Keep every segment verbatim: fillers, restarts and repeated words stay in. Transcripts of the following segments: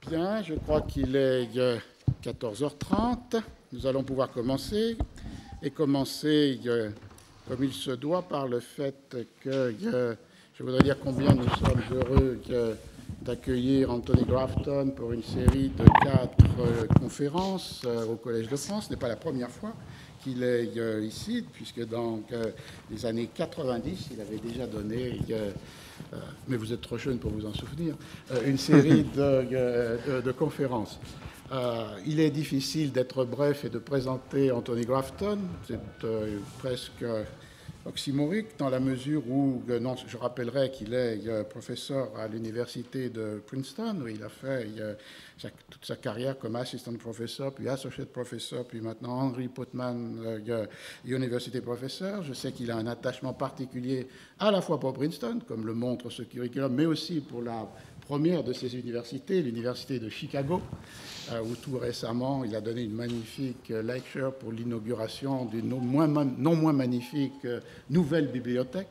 Bien, je crois qu'il est quatorze heures trente. Nous allons pouvoir commencer et commencer euh, comme il se doit par le fait que euh, je voudrais dire combien nous sommes heureux euh, d'accueillir Anthony Grafton pour une série de quatre euh, conférences euh, au Collège de France. Ce n'est pas la première fois qu'il est euh, ici, puisque dans euh, les années quatre-vingt-dix, il avait déjà donné euh, Euh, mais vous êtes trop jeune pour vous en souvenir, euh, une série de, euh, de, de conférences. Euh, il est difficile d'être bref et de présenter Anthony Grafton. C'est euh, presque oxymorique dans la mesure où, euh, non, je rappellerai qu'il est euh, professeur à l'université de Princeton, où il a fait euh, sa, toute sa carrière comme assistant professeur, puis associate professor, puis maintenant Henry Putnam euh, University professor. Je sais qu'il a un attachement particulier à la fois pour Princeton, comme le montre ce curriculum, mais aussi pour la première de ses universités, l'université de Chicago, euh, où tout récemment il a donné une magnifique lecture pour l'inauguration d'une non moins, non moins magnifique euh, nouvelle bibliothèque.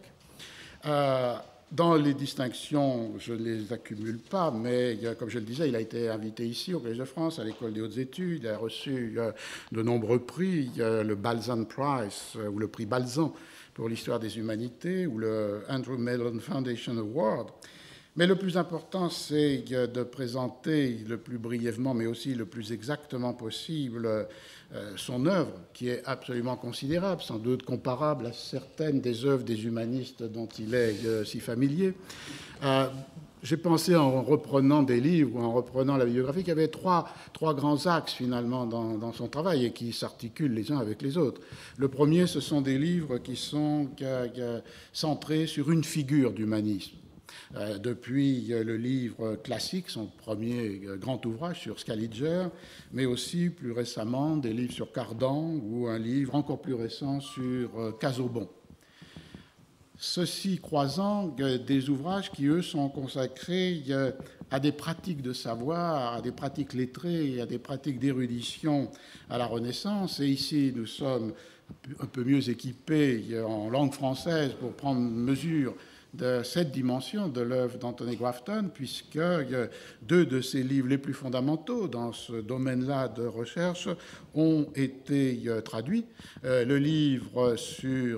Euh, dans les distinctions, je ne les accumule pas, mais comme je le disais, il a été invité ici au Collège de France, à l'École des hautes études, il a reçu euh, de nombreux prix, euh, le Balzan Prize, euh, ou le prix Balzan pour l'histoire des humanités, ou le Andrew Mellon Foundation Award. Mais le plus important, c'est de présenter le plus brièvement, mais aussi le plus exactement possible, euh, son œuvre, qui est absolument considérable, sans doute comparable à certaines des œuvres des humanistes dont il est euh, si familier. Euh, J'ai pensé, en reprenant des livres ou en reprenant la biographie, qu'il y avait trois, trois grands axes, finalement, dans, dans son travail et qui s'articulent les uns avec les autres. Le premier, ce sont des livres qui sont euh, euh, centrés sur une figure d'humanisme. Euh, depuis le livre classique, son premier grand ouvrage sur Scaliger, mais aussi plus récemment des livres sur Cardan ou un livre encore plus récent sur euh, Casaubon. Ceci croisant euh, des ouvrages qui, eux, sont consacrés euh, à des pratiques de savoir, à des pratiques lettrées, à des pratiques d'érudition à la Renaissance. Et ici, nous sommes un peu mieux équipés en langue française pour prendre mesure de cette dimension de l'œuvre d'Anthony Grafton, puisque deux de ses livres les plus fondamentaux dans ce domaine-là de recherche ont été traduits. Le livre sur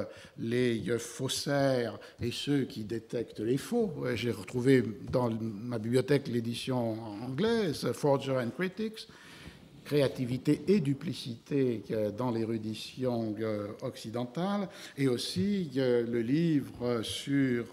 les faussaires et ceux qui détectent les faux, j'ai retrouvé dans ma bibliothèque l'édition anglaise, Forger and Critics, créativité et duplicité dans l'érudition occidentale, et aussi le livre sur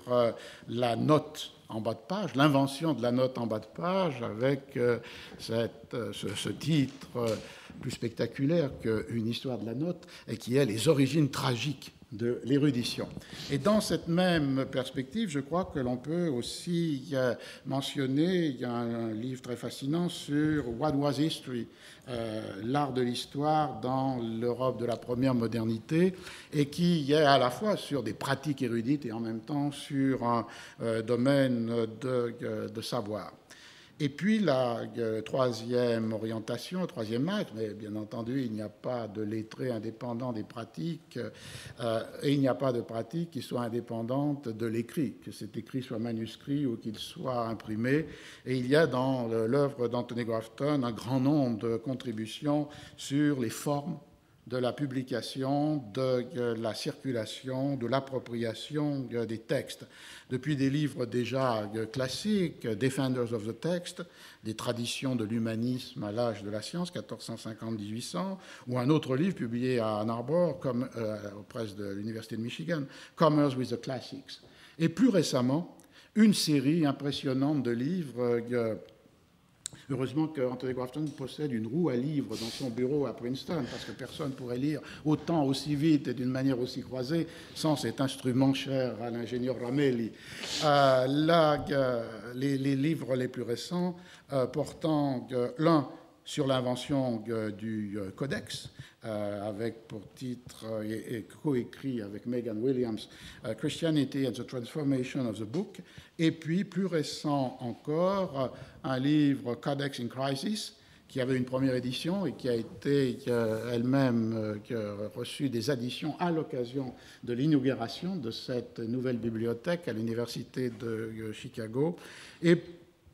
la note en bas de page, l'invention de la note en bas de page, avec cette, ce, ce titre plus spectaculaire qu'une histoire de la note, et qui est les origines tragiques de l'érudition. Et dans cette même perspective, je crois que l'on peut aussi mentionner, il y a un livre très fascinant sur What Was History, euh, l'art de l'histoire dans l'Europe de la première modernité, et qui est à la fois sur des pratiques érudites et en même temps sur un euh, domaine de, de savoir. Et puis la euh, troisième orientation, troisième acte, mais bien entendu, il n'y a pas de lettré indépendant des pratiques euh, et il n'y a pas de pratique qui soit indépendante de l'écrit, que cet écrit soit manuscrit ou qu'il soit imprimé. Et il y a dans l'œuvre d'Anthony Grafton un grand nombre de contributions sur les formes de la publication, de la circulation, de l'appropriation des textes. Depuis des livres déjà classiques, Defenders of the Text, des traditions de l'humanisme à l'âge de la science, quatorze cent cinquante à dix-huit cents, ou un autre livre publié à Ann Arbor, comme, euh, aux presses de l'Université de Michigan, Commerce with the Classics. Et plus récemment, une série impressionnante de livres. Euh, Heureusement qu'Anthony Grafton possède une roue à livres dans son bureau à Princeton, parce que personne ne pourrait lire autant, aussi vite et d'une manière aussi croisée sans cet instrument cher à l'ingénieur Ramelli. Euh, là, euh, les, les livres les plus récents euh, portant euh, l'un sur l'invention euh, du euh, codex, euh, avec pour titre euh, et, et coécrit avec Megan Williams, uh, Christianity and the Transformation of the Book, et puis plus récent encore, un livre, Codex in Crisis, qui avait une première édition et qui a été euh, elle-même euh, qui a reçu des additions à l'occasion de l'inauguration de cette nouvelle bibliothèque à l'Université de euh, Chicago, et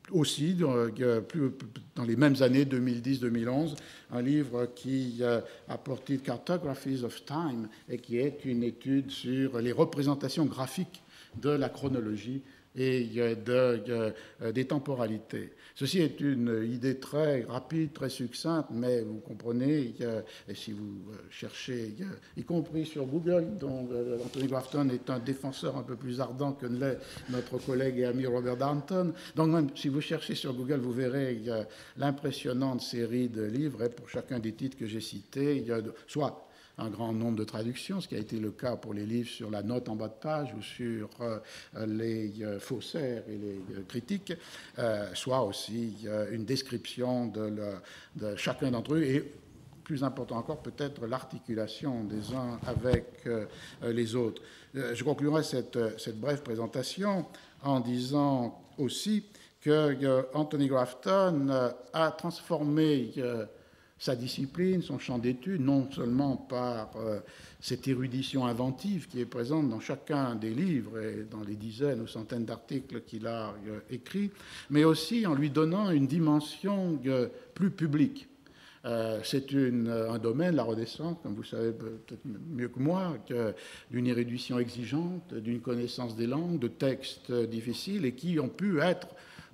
aussi, dans, dans les mêmes années deux mille dix deux mille onze, un livre qui a pour titre Cartographies of Time et qui est une étude sur les représentations graphiques de la chronologie et de, de, des temporalités. Ceci est une idée très rapide, très succincte, mais vous comprenez, et si vous cherchez, y compris sur Google, dont Anthony Grafton est un défenseur un peu plus ardent que ne l'est notre collègue et ami Robert Darnton. Donc même si vous cherchez sur Google, vous verrez l'impressionnante série de livres, et pour chacun des titres que j'ai cités, il y a soit un grand nombre de traductions, ce qui a été le cas pour les livres sur la note en bas de page ou sur euh, les euh, faussaires et les euh, critiques, euh, soit aussi euh, une description de, le, de chacun d'entre eux et, plus important encore, peut-être l'articulation des uns avec euh, les autres. Euh, je conclurai cette, cette brève présentation en disant aussi que euh, Anthony Grafton euh, a transformé euh, sa discipline, son champ d'études, non seulement par euh, cette érudition inventive qui est présente dans chacun des livres et dans les dizaines ou centaines d'articles qu'il a euh, écrits, mais aussi en lui donnant une dimension euh, plus publique. Euh, c'est une, un domaine, la Renaissance, comme vous savez peut-être mieux que moi, d'une érudition exigeante, d'une connaissance des langues, de textes difficiles et qui ont pu être,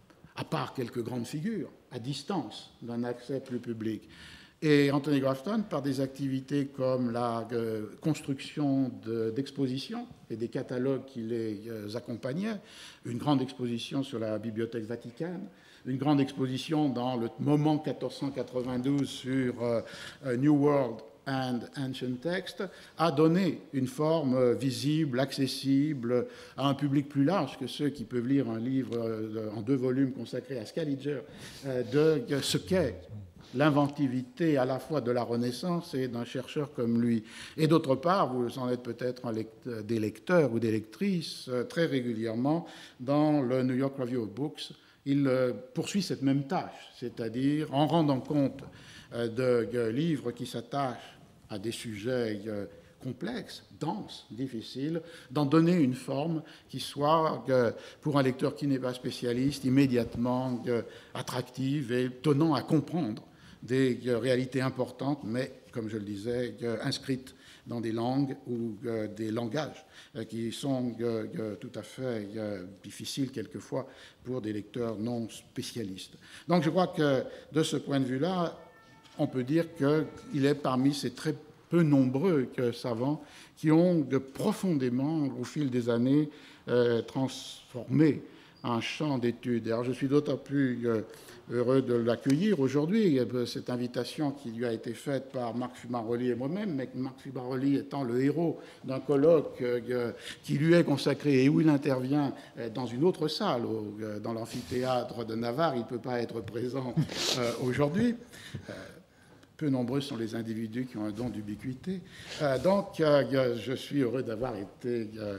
à part quelques grandes figures, à distance d'un accès plus public. Et Anthony Grafton, par des activités comme la euh, construction d'expositions et des catalogues qui les euh, accompagnaient, une grande exposition sur la Bibliothèque Vaticane, une grande exposition dans le moment quatorze cent quatre-vingt-douze sur euh, New World and Ancient Text, a donné une forme visible, accessible à un public plus large que ceux qui peuvent lire un livre en deux volumes consacré à Scaliger, de ce qu'est l'inventivité à la fois de la Renaissance et d'un chercheur comme lui. Et d'autre part, vous en êtes peut-être des lecteurs ou des lectrices, très régulièrement, dans le New York Review of Books, il poursuit cette même tâche, c'est-à-dire en rendant compte de livres qui s'attachent à des sujets complexes, denses, difficiles, d'en donner une forme qui soit, pour un lecteur qui n'est pas spécialiste, immédiatement attractive et tenant à comprendre des réalités importantes, mais, comme je le disais, inscrites dans des langues ou des langages qui sont tout à fait difficiles quelquefois pour des lecteurs non spécialistes. Donc je crois que de ce point de vue-là, on peut dire qu'il est parmi ces très peu nombreux savants qui ont profondément, au fil des années, transformé un champ d'études. Alors je suis d'autant plus heureux de l'accueillir aujourd'hui, cette invitation qui lui a été faite par Marc Fumaroli et moi-même, mais Marc Fumaroli étant le héros d'un colloque qui lui est consacré et où il intervient dans une autre salle, dans l'amphithéâtre de Navarre, il ne peut pas être présent aujourd'hui. Peu nombreux sont les individus qui ont un don d'ubiquité. Euh, donc, euh, je suis heureux d'avoir été euh,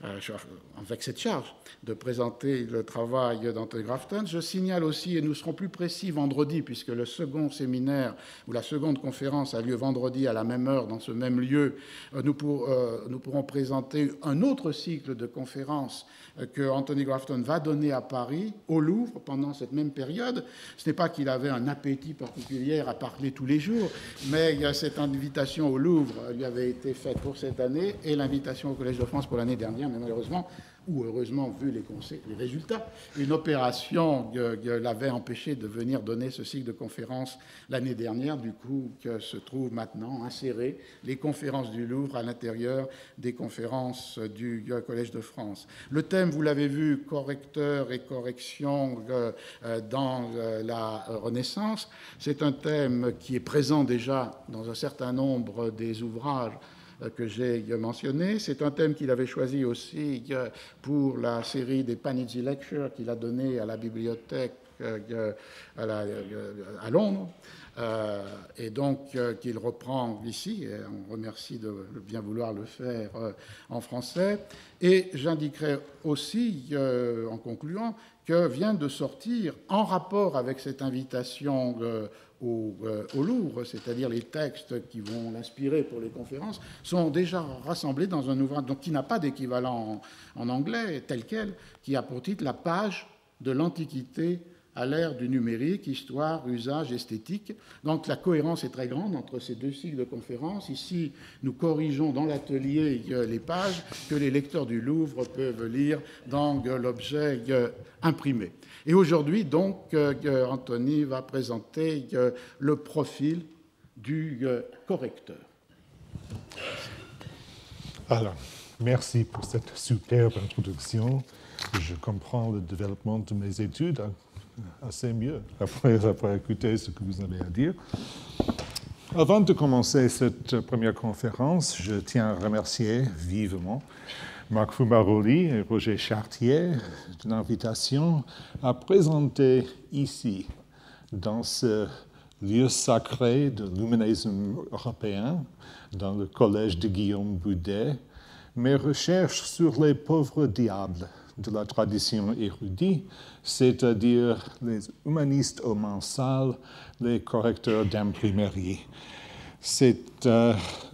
avec cette charge de présenter le travail d'Anthony Grafton. Je signale aussi, et nous serons plus précis vendredi, puisque le second séminaire ou la seconde conférence a lieu vendredi à la même heure dans ce même lieu, nous, pour, euh, nous pourrons présenter un autre cycle de conférences que Anthony Grafton va donner à Paris, au Louvre, pendant cette même période. Ce n'est pas qu'il avait un appétit particulier à parler tous les jours, mais cette invitation au Louvre lui avait été faite pour cette année et l'invitation au Collège de France pour l'année dernière, mais malheureusement, ou heureusement, vu les, les résultats, une opération l'avait empêché de venir donner ce cycle de conférences l'année dernière, du coup, que se trouvent maintenant insérées les conférences du Louvre à l'intérieur des conférences du Collège de France. Le thème, vous l'avez vu, correcteur et correction dans la Renaissance, c'est un thème qui est présent déjà dans un certain nombre des ouvrages que j'ai mentionné. C'est un thème qu'il avait choisi aussi pour la série des Panizzi Lectures qu'il a donné à la bibliothèque à, la, à Londres, euh, et donc euh, qu'il reprend ici, et on remercie de bien vouloir le faire euh, en français. Et j'indiquerai aussi, euh, en concluant, que vient de sortir, en rapport avec cette invitation euh, Au, euh, au Louvre, c'est-à-dire les textes qui vont l'inspirer pour les conférences, sont déjà rassemblés dans un ouvrage donc, qui n'a pas d'équivalent en, en anglais, tel quel, qui a pour titre « La page de l'Antiquité à l'ère du numérique, histoire, usage, esthétique. Donc la cohérence est très grande entre ces deux cycles de conférences. Ici, nous corrigeons dans l'atelier les pages que les lecteurs du Louvre peuvent lire dans l'objet imprimé. Et aujourd'hui, donc, Anthony va présenter le profil du correcteur. Alors, merci pour cette superbe introduction. Je comprends le développement de mes études assez mieux après, après écouter ce que vous avez à dire. Avant de commencer cette première conférence, je tiens à remercier vivement Marc Fumaroli et Roger Chartier de l'invitation à présenter ici, dans ce lieu sacré de l'humanisme européen, dans le collège de Guillaume Boudet, mes recherches sur les pauvres diables de la tradition érudite, c'est-à-dire les humanistes au mensal, les correcteurs d'imprimerie. C'est euh,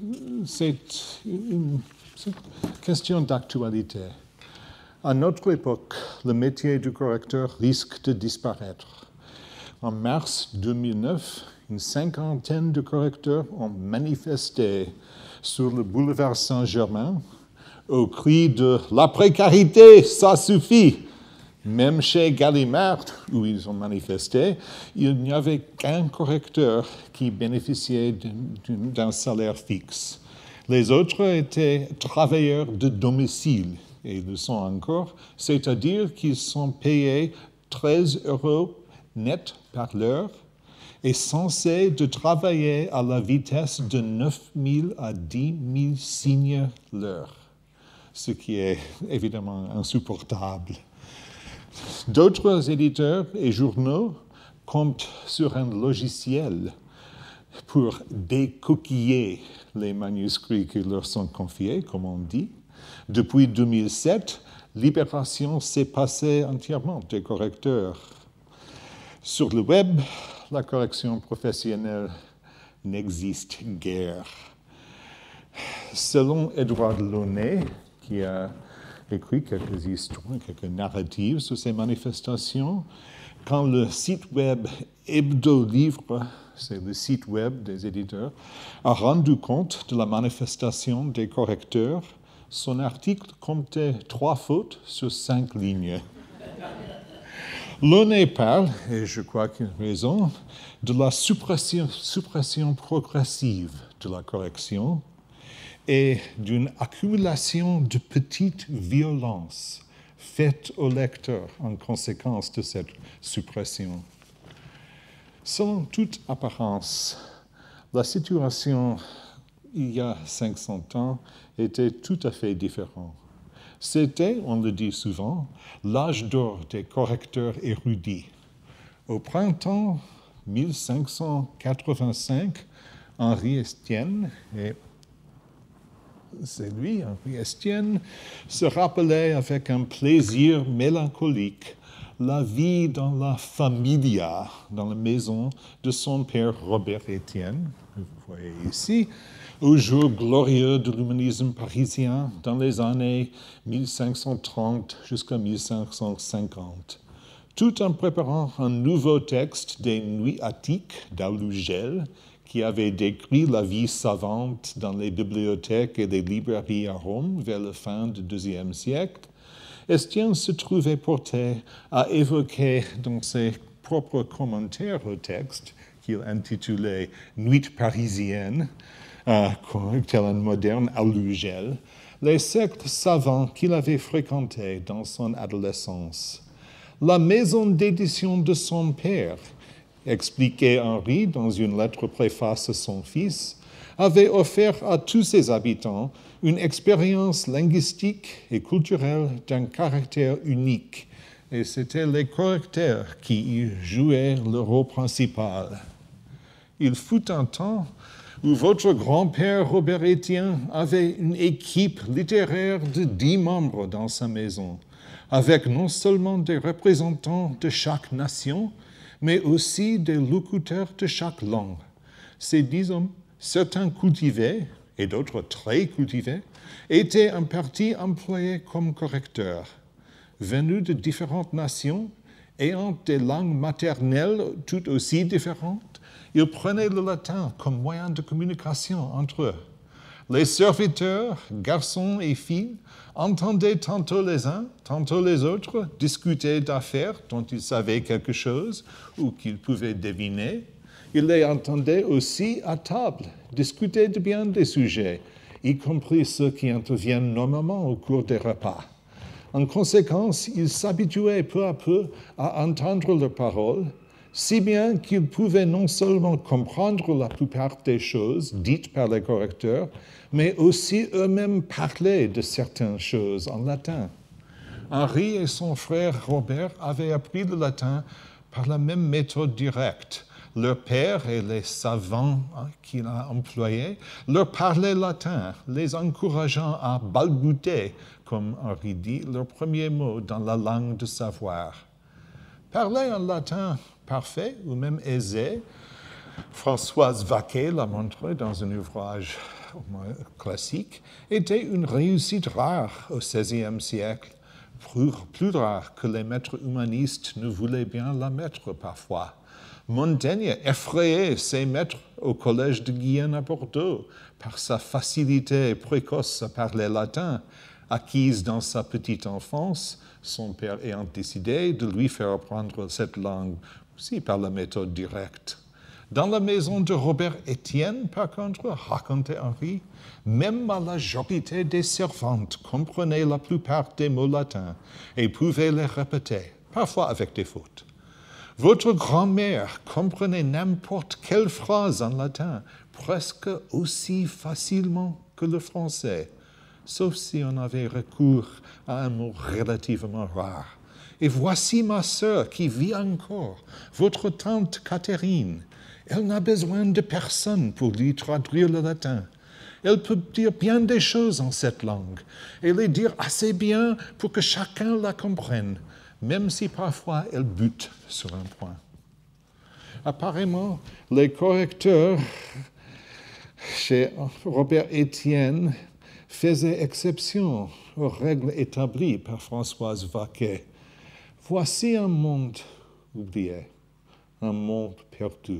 une, une question d'actualité. À notre époque, le métier du correcteur risque de disparaître. En mars deux mille neuf, une cinquantaine de correcteurs ont manifesté sur le boulevard Saint-Germain au cri de « La précarité, ça suffit !» Même chez Gallimard, où ils ont manifesté, il n'y avait qu'un correcteur qui bénéficiait d'un salaire fixe. Les autres étaient travailleurs de domicile, et le sont encore, c'est-à-dire qu'ils sont payés treize euros net par l'heure et censés de travailler à la vitesse de neuf mille à dix mille signes l'heure, ce qui est évidemment insupportable. D'autres éditeurs et journaux comptent sur un logiciel pour décoquiller les manuscrits qui leur sont confiés, comme on dit. Depuis deux mille sept, Libération s'est passée entièrement des correcteurs. Sur le web, la correction professionnelle n'existe guère. Selon Édouard Launay, qui a écrit quelques histoires, quelques narratives sur ces manifestations, quand le site web Hebdo-Livre, c'est le site web des éditeurs, a rendu compte de la manifestation des correcteurs, son article comptait trois fautes sur cinq lignes. Launay parle, et je crois qu'il a raison, de la suppression, suppression progressive de la correction et d'une accumulation de petites violences faites au lecteur en conséquence de cette suppression. Selon toute apparence, la situation il y a cinq cents ans était tout à fait différente. C'était, on le dit souvent, l'âge d'or des correcteurs érudits. Au printemps mille cinq cent quatre-vingt-cinq, Henri Estienne, et c'est lui, Henri Estienne, se rappelait avec un plaisir mélancolique la vie dans la familia, dans la maison de son père Robert Estienne, vous voyez ici, au jour glorieux de l'humanisme parisien dans les années mille cinq cent trente jusqu'à mille cinq cent cinquante, tout en préparant un nouveau texte des Nuits attiques d'Aulugel, qui avait décrit la vie savante dans les bibliothèques et les librairies à Rome vers la fin du deuxième siècle. Estienne se trouvait porté à évoquer dans ses propres commentaires au texte, qu'il intitulait « Nuits parisiennes », euh, tel un moderne Aulugel, les cercles savants qu'il avait fréquentés dans son adolescence. La maison d'édition de son père, expliquait Henri dans une lettre préface à son fils, avait offert à tous ses habitants une expérience linguistique et culturelle d'un caractère unique, et c'était les correcteurs qui y jouaient le rôle principal. Il fut un temps où votre grand-père Robert Estienne avait une équipe littéraire de dix membres dans sa maison, avec non seulement des représentants de chaque nation, mais aussi des locuteurs de chaque langue. Ces dix hommes, certains cultivés et d'autres très cultivés, étaient en partie employés comme correcteurs. Venus de différentes nations ayant des langues maternelles tout aussi différentes, ils prenaient le latin comme moyen de communication entre eux. Les serviteurs, garçons et filles, entendaient tantôt les uns, tantôt les autres discuter d'affaires dont ils savaient quelque chose ou qu'ils pouvaient deviner. Ils les entendaient aussi à table, discuter de bien des sujets, y compris ceux qui interviennent normalement au cours des repas. En conséquence, ils s'habituaient peu à peu à entendre leurs paroles, si bien qu'ils pouvaient non seulement comprendre la plupart des choses dites par les correcteurs, mais aussi eux-mêmes parler de certaines choses en latin. Henri et son frère Robert avaient appris le latin par la même méthode directe. Leur père et les savants qu'il a employés leur parlaient latin, les encourageant à balbutier, comme Henri dit, leurs premiers mots dans la langue de savoir. Parler en latin parfait ou même aisé, Françoise Vaquet l'a montré dans un ouvrage classique, était une réussite rare au seizième siècle, plus, plus rare que les maîtres humanistes ne voulaient bien la mettre parfois. Montaigne effrayait ses maîtres au collège de Guyenne à Bordeaux par sa facilité précoce à parler latin, acquise dans sa petite enfance, son père ayant décidé de lui faire apprendre cette langue aussi par la méthode directe. Dans la maison de Robert Étienne, par contre, racontait Henri, même la majorité des servantes comprenaient la plupart des mots latins et pouvaient les répéter, parfois avec des fautes. Votre grand-mère comprenait n'importe quelle phrase en latin, presque aussi facilement que le français, sauf si on avait recours à un mot relativement rare. Et voici ma sœur qui vit encore, votre tante Catherine. Elle n'a besoin de personne pour lui traduire le latin. Elle peut dire bien des choses en cette langue et les dire assez bien pour que chacun la comprenne, même si parfois elle bute sur un point. Apparemment, les correcteurs chez Robert Étienne faisaient exception aux règles établies par Françoise Vaquet. Voici un monde oublié, un monde perdu,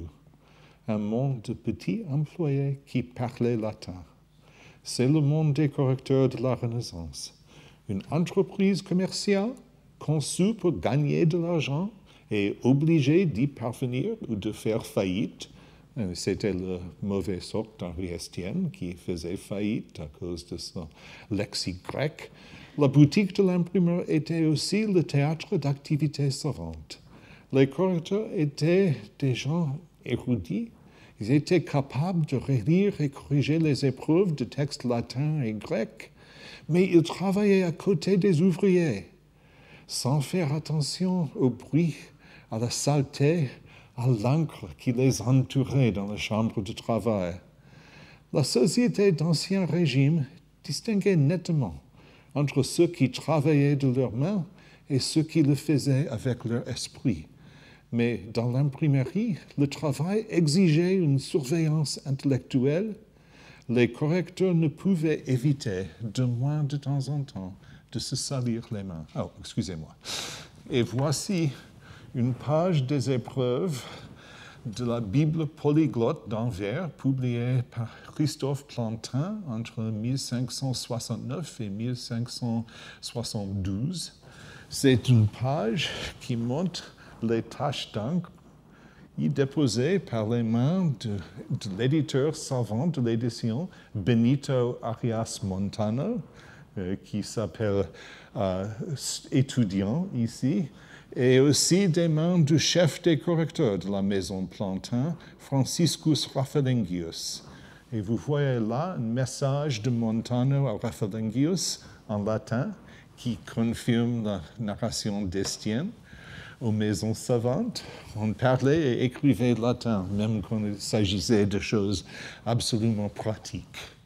un monde de petits employés qui parlaient latin. C'est le monde des correcteurs de la Renaissance. Une entreprise commerciale conçue pour gagner de l'argent et obligée d'y parvenir ou de faire faillite. C'était la mauvaise sorte d'Henri Estienne qui faisait faillite à cause de son lexique grec. La boutique de l'imprimeur était aussi le théâtre d'activités savantes. Les correcteurs étaient des gens érudits. Ils étaient capables de relire et corriger les épreuves de textes latins et grecs, mais ils travaillaient à côté des ouvriers, sans faire attention au bruit, à la saleté, à l'encre qui les entourait dans la chambre de travail. La société d'Ancien Régime distinguait nettement entre ceux qui travaillaient de leurs mains et ceux qui le faisaient avec leur esprit. Mais dans l'imprimerie, le travail exigeait une surveillance intellectuelle. Les correcteurs ne pouvaient éviter, de moins de temps en temps, de se salir les mains. Oh, excusez-moi. Et voici une page des épreuves de la Bible polyglotte d'Anvers, publiée par Christophe Plantin entre mille cinq cent soixante-neuf et mille cinq cent soixante-douze. C'est une page qui montre les taches d'encre y déposées par les mains de, de l'éditeur savant de l'édition, Benito Arias Montano, euh, qui s'appelle euh, étudiant ici, et aussi des mains du chef des correcteurs de la maison Plantin, Franciscus Raffalengius. Et vous voyez là un message de Montano à Raffalengius en latin qui confirme la narration d'Estienne. Aux maisons savantes, on parlait et écrivait latin, même quand il s'agissait de choses absolument pratiques.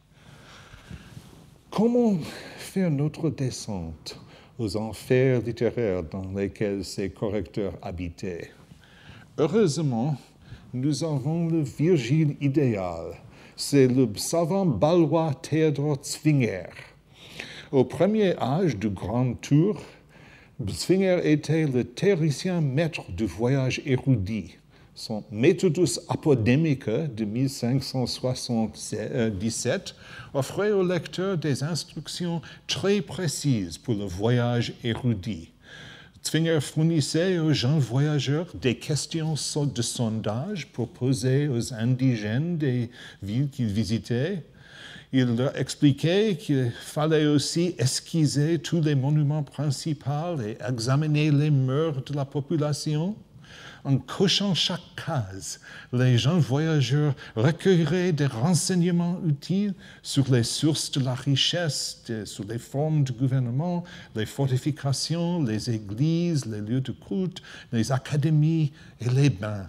Comment faire notre descente aux enfers littéraires dans lesquels ces correcteurs habitaient? Heureusement, nous avons le Virgile idéal. C'est le savant balois Théodore Zwinger. Au premier âge du Grand Tour, Zwinger était le théoricien maître du voyage érudit. Son Methodus Apodemica de mille cinq cent soixante-dix-sept offrait au lecteur des instructions très précises pour le voyage érudit. Zwinger fournissait aux jeunes voyageurs des questions de sondage pour poser aux indigènes des villes qu'ils visitaient. Il leur expliquait qu'il fallait aussi esquisser tous les monuments principaux et examiner les mœurs de la population. En cochant chaque case, les jeunes voyageurs recueilleraient des renseignements utiles sur les sources de la richesse, de, sur les formes du gouvernement, les fortifications, les églises, les lieux de culte, les académies et les bains.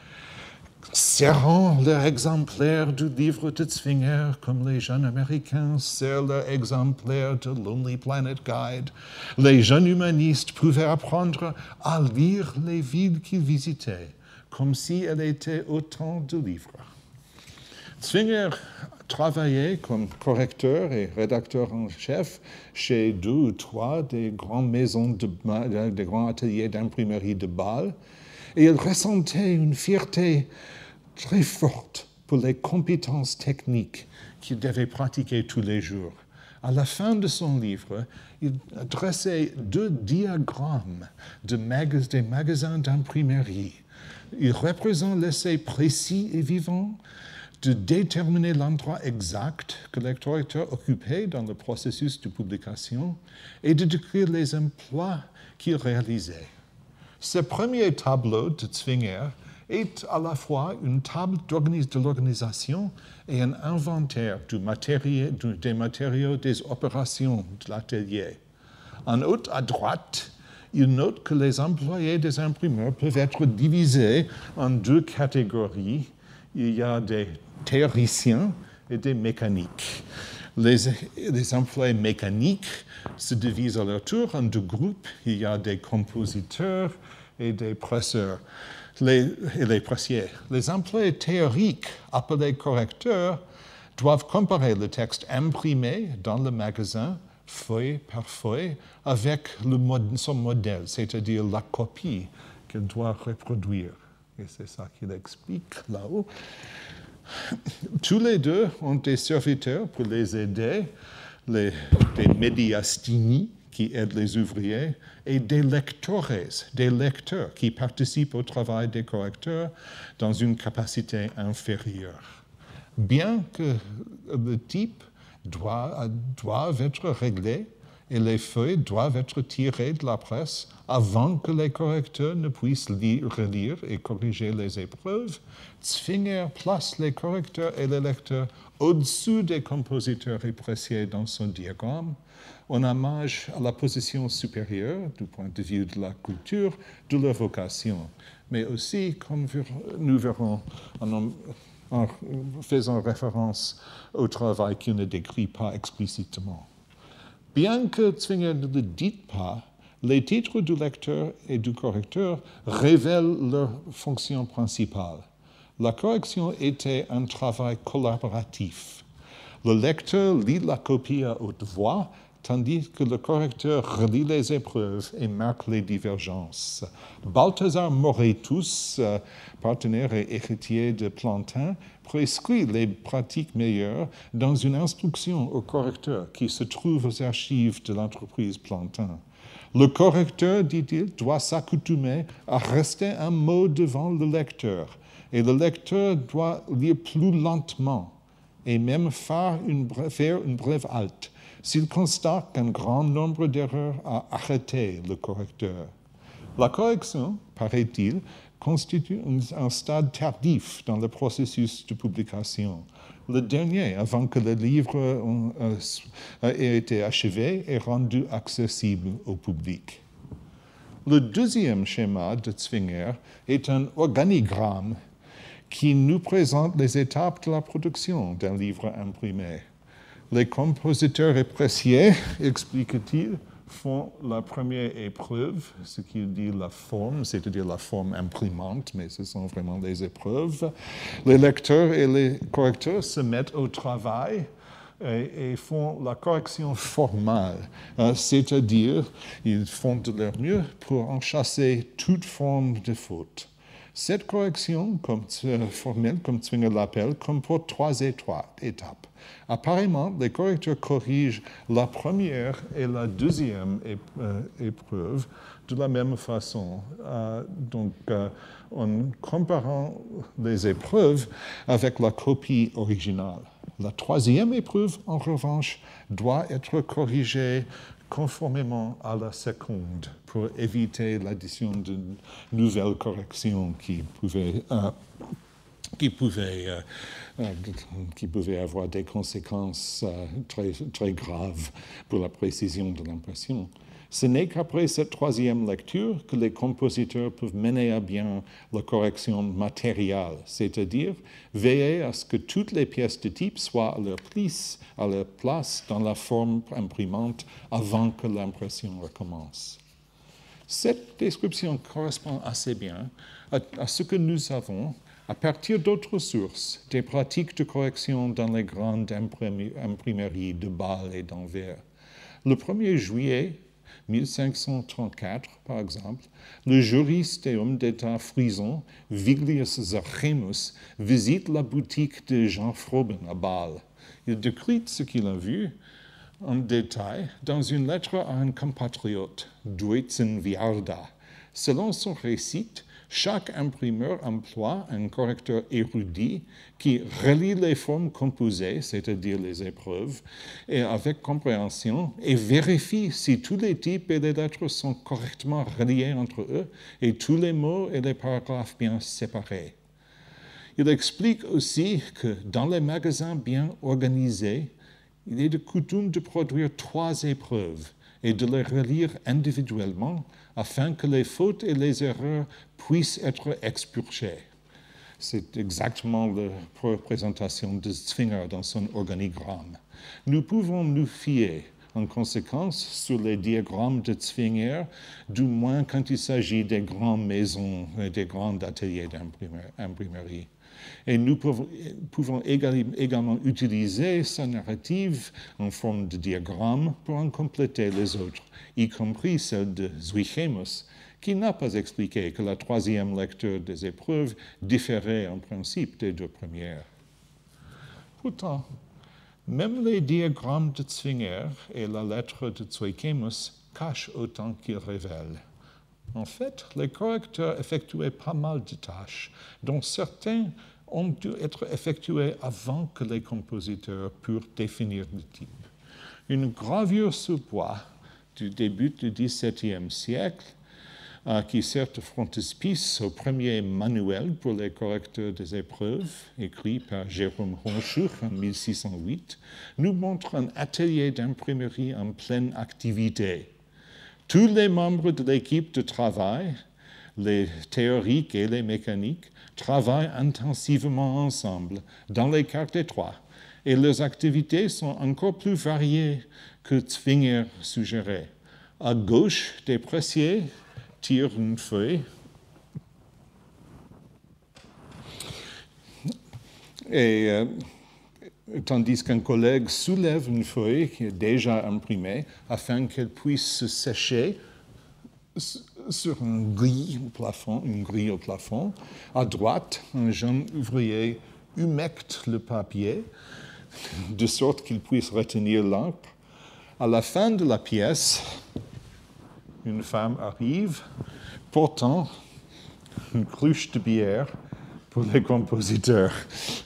Serrant leur exemplaire du livre de Zwinger comme les jeunes Américains serrent leur exemplaire de Lonely Planet Guide, les jeunes humanistes pouvaient apprendre à lire les villes qu'ils visitaient, comme si elles étaient autant de livres. Zwinger travaillait comme correcteur et rédacteur en chef chez deux ou trois des grandes maisons, de, des grands ateliers d'imprimerie de Bâle, et il ressentait une fierté très forte pour les compétences techniques qu'il devait pratiquer tous les jours. À la fin de son livre, il dressait deux diagrammes de magas- des magasins d'imprimerie. Il représente l'essai précis et vivant de déterminer l'endroit exact que le correcteur occupait dans le processus de publication et de décrire les emplois qu'il réalisait. Ce premier tableau de Zwinger est à la fois une table de l'organisation et un inventaire du matériel, du, des matériaux des opérations de l'atelier. En haut à droite, il note que les employés des imprimeurs peuvent être divisés en deux catégories. Il y a des théoriciens et des mécaniques. Les, les employés mécaniques se divisent à leur tour en deux groupes. Il y a des compositeurs et des presseurs. Les, et les pressiers. Les employés théoriques, appelés correcteurs, doivent comparer le texte imprimé dans le magasin, feuille par feuille, avec le mod, son modèle, c'est-à-dire la copie qu'il doit reproduire. Et c'est ça qu'il explique là-haut. Tous les deux ont des serviteurs pour les aider, les, des mediastini, qui aident les ouvriers, et des lectores, des lecteurs qui participent au travail des correcteurs dans une capacité inférieure. Bien que le type doit, doivent être réglés et les feuilles doivent être tirées de la presse avant que les correcteurs ne puissent lire, relire et corriger les épreuves, Zwinger place les correcteurs et les lecteurs au-dessous des compositeurs et pressiers dans son diagramme, en hommage à la position supérieure, du point de vue de la culture, de leur vocation, mais aussi, comme nous verrons en, en faisant référence au travail qu'il ne décrit pas explicitement. Bien que Zwinger ne le dise pas, les titres du lecteur et du correcteur révèlent leur fonction principale. La correction était un travail collaboratif. Le lecteur lit la copie à haute voix, tandis que le correcteur relit les épreuves et marque les divergences. Balthazar Moretus, euh, partenaire et héritier de Plantin, prescrit les pratiques meilleures dans une instruction au correcteur qui se trouve aux archives de l'entreprise Plantin. Le correcteur, dit-il, doit s'accoutumer à rester un mot devant le lecteur, et le lecteur doit lire plus lentement et même faire une, faire une brève halte s'il constate qu'un grand nombre d'erreurs a arrêté le correcteur. La correction, paraît-il, constitue un stade tardif dans le processus de publication. Le dernier, avant que le livre ait été achevé et rendu accessible au public. Le deuxième schéma de Zwinger est un organigramme qui nous présente les étapes de la production d'un livre imprimé. Les compositeurs et pressiers, explique-t-il, font la première épreuve, ce qui dit la forme, c'est-à-dire la forme imprimante, mais ce sont vraiment les épreuves. Les lecteurs et les correcteurs se mettent au travail et, et font la correction formale, euh, c'est-à-dire ils font de leur mieux pour enchasser toute forme de faute. Cette correction comme, euh, formelle, comme Zwinger l'appelle, comporte trois étapes. Apparemment, les correcteurs corrigent la première et la deuxième épreuve de la même façon. Euh, donc, euh, en comparant les épreuves avec la copie originale. La troisième épreuve, en revanche, doit être corrigée conformément à la seconde pour éviter l'addition de nouvelles corrections qui pouvaient, euh, qui pouvaient, euh, euh, qui pouvaient avoir des conséquences euh, très, très graves pour la précision de l'impression. Ce n'est qu'après cette troisième lecture que les compositeurs peuvent mener à bien la correction matérielle, c'est-à-dire veiller à ce que toutes les pièces de type soient à leur place, à leur place dans la forme imprimante avant que l'impression recommence. Cette description correspond assez bien à, à ce que nous avons à partir d'autres sources, des pratiques de correction dans les grandes imprimeries de Bâle et d'Anvers. Le premier juillet mille cinq cent trente-quatre, par exemple, le juriste et homme d'État frison, Viglius Zachremus, visite la boutique de Jean Froben à Bâle. Il décrit ce qu'il a vu en détail dans une lettre à un compatriote, Duetzen Viarda. Selon son récit, chaque imprimeur emploie un correcteur érudit qui relie les formes composées, c'est-à-dire les épreuves, et avec compréhension, et vérifie si tous les types et les lettres sont correctement reliés entre eux et tous les mots et les paragraphes bien séparés. Il explique aussi que dans les magasins bien organisés, il est de coutume de produire trois épreuves et de les relire individuellement afin que les fautes et les erreurs puissent être expurgées. C'est exactement la représentation de Zwinger dans son organigramme. Nous pouvons nous fier, en conséquence, sur les diagrammes de Zwinger, du moins quand il s'agit des grandes maisons et des grands ateliers d'imprimerie. Et nous pouvons également utiliser sa narrative en forme de diagramme pour en compléter les autres, y compris celle de Zwichemus, qui n'a pas expliqué que la troisième lecture des épreuves différait en principe des deux premières. Pourtant, même les diagrammes de Zwinger et la lettre de Zwichemus cachent autant qu'ils révèlent. En fait, les correcteurs effectuaient pas mal de tâches, dont certains ont dû être effectués avant que les compositeurs purent définir le type. Une gravure sur bois du début du dix-septième siècle, euh, qui sert de frontispice au premier manuel pour les correcteurs des épreuves, écrit par Jérôme Ronchur en mille six cent huit, nous montre un atelier d'imprimerie en pleine activité. Tous les membres de l'équipe de travail, les théoriques et les mécaniques, travaillent intensivement ensemble dans les quarts étroits et leurs activités sont encore plus variées que Zwinger suggérait. À gauche, des pressiers tirent une feuille et euh, tandis qu'un collègue soulève une feuille qui est déjà imprimée afin qu'elle puisse se sécher sur une grille au plafond, une grille au plafond. À droite, un jeune ouvrier humecte le papier de sorte qu'il puisse retenir l'encre. À la fin de la pièce, une femme arrive portant une cruche de bière pour les compositeurs.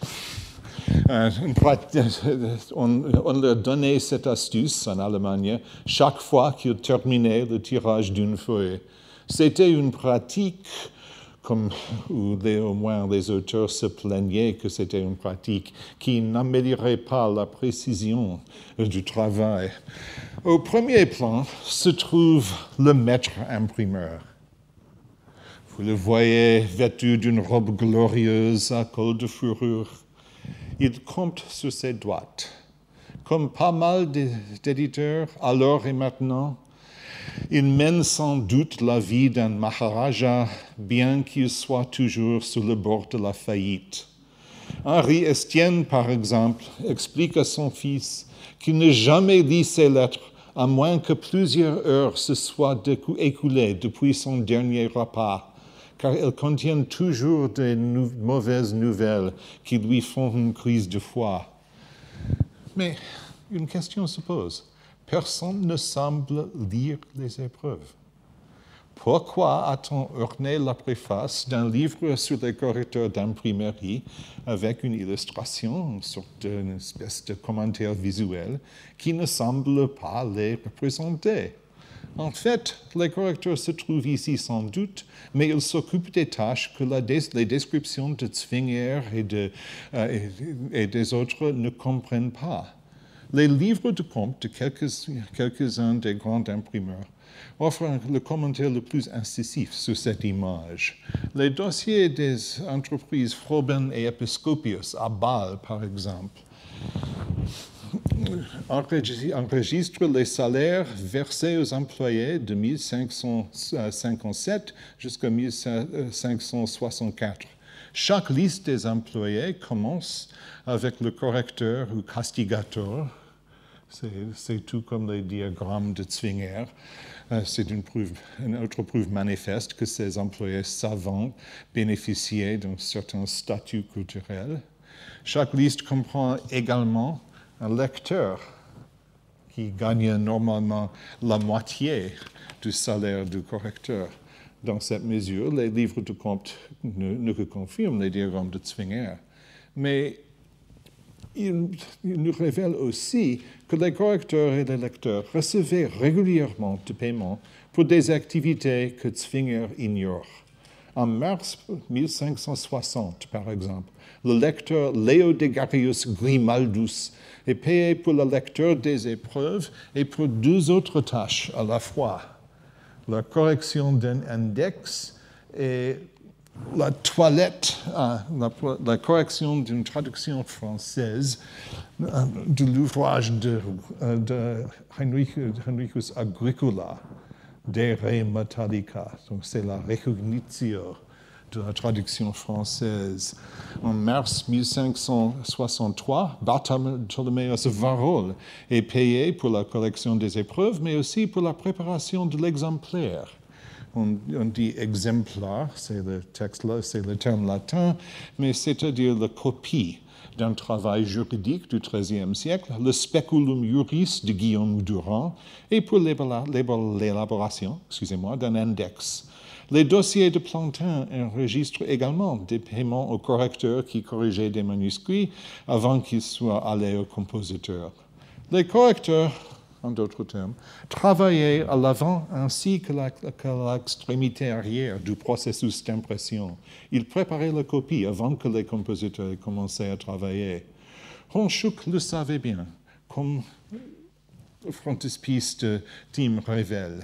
On, on leur donnait cette astuce en Allemagne chaque fois qu'ils terminaient le tirage d'une feuille. C'était une pratique, comme, où les, au moins les auteurs se plaignaient que c'était une pratique qui n'améliorait pas la précision du travail. Au premier plan se trouve le maître imprimeur. Vous le voyez vêtu d'une robe glorieuse à col de fourrure. Il compte sur ses doigts. Comme pas mal d'éditeurs, alors et maintenant, il mène sans doute la vie d'un maharaja, bien qu'il soit toujours sur le bord de la faillite. Henri Estienne, par exemple, explique à son fils qu'il n'a jamais lu ses lettres à moins que plusieurs heures se soient écoulées depuis son dernier repas, car elles contiennent toujours des nou- mauvaises nouvelles qui lui font une crise de foi. Mais une question se pose. Personne ne semble lire les épreuves. Pourquoi a-t-on orné la préface d'un livre sur les correcteurs d'imprimerie avec une illustration, une sorte d'une espèce de commentaire visuel qui ne semble pas les représenter? En fait, les correcteurs se trouvent ici sans doute, mais ils s'occupent des tâches que la des, les descriptions de Zwingher et, de, euh, et, et des autres ne comprennent pas. Les livres de compte de quelques, quelques-uns des grands imprimeurs offrent le commentaire le plus incisif sur cette image. Les dossiers des entreprises Froben et Episcopius à Bâle, par exemple, enregistrent les salaires versés aux employés de mille cinq cent cinquante-sept jusqu'à mille cinq cent soixante-quatre. Chaque liste des employés commence avec le correcteur ou castigateur. C'est, c'est tout comme les diagrammes de Zwingher. C'est une, preuve, une autre preuve manifeste que ces employés savants bénéficiaient d'un certain statut culturel. Chaque liste comprend également un lecteur qui gagne normalement la moitié du salaire du correcteur. Dans cette mesure, les livres de compte ne, ne confirment les diagrammes de Zwingher. Mais il, il nous révèle aussi que les correcteurs et les lecteurs recevaient régulièrement du paiement pour des activités que Zwingher ignore. En mars mille cinq cent soixante, par exemple, le lecteur Leodegarius Grimaldus est payé pour la lecture des épreuves et pour deux autres tâches à la fois: la correction d'un index et la toilette, ah, la, la correction d'une traduction française euh, de l'ouvrage de, de Henricus Agricola, De Re Metallica. Donc c'est la recognitio de la traduction française. En mars mille cinq cent soixante-trois, Bartholoméus Varol est payé pour la collection des épreuves, mais aussi pour la préparation de l'exemplaire. On, on dit exemplaire, c'est le texte là, c'est le terme latin, mais c'est-à-dire la copie d'un travail juridique du treizième siècle, le Speculum Juris de Guillaume Durand, et pour l'élaboration, excusez-moi, d'un index. Les dossiers de Plantin enregistrent également des paiements aux correcteurs qui corrigeaient des manuscrits avant qu'ils soient allés au compositeur. Les correcteurs, en d'autres termes, travaillaient à l'avant ainsi que à l'extrémité arrière du processus d'impression. Ils préparaient la copie avant que les compositeurs aient commencé à travailler. Ronchuk le savait bien, comme le frontispice de Tim révèle.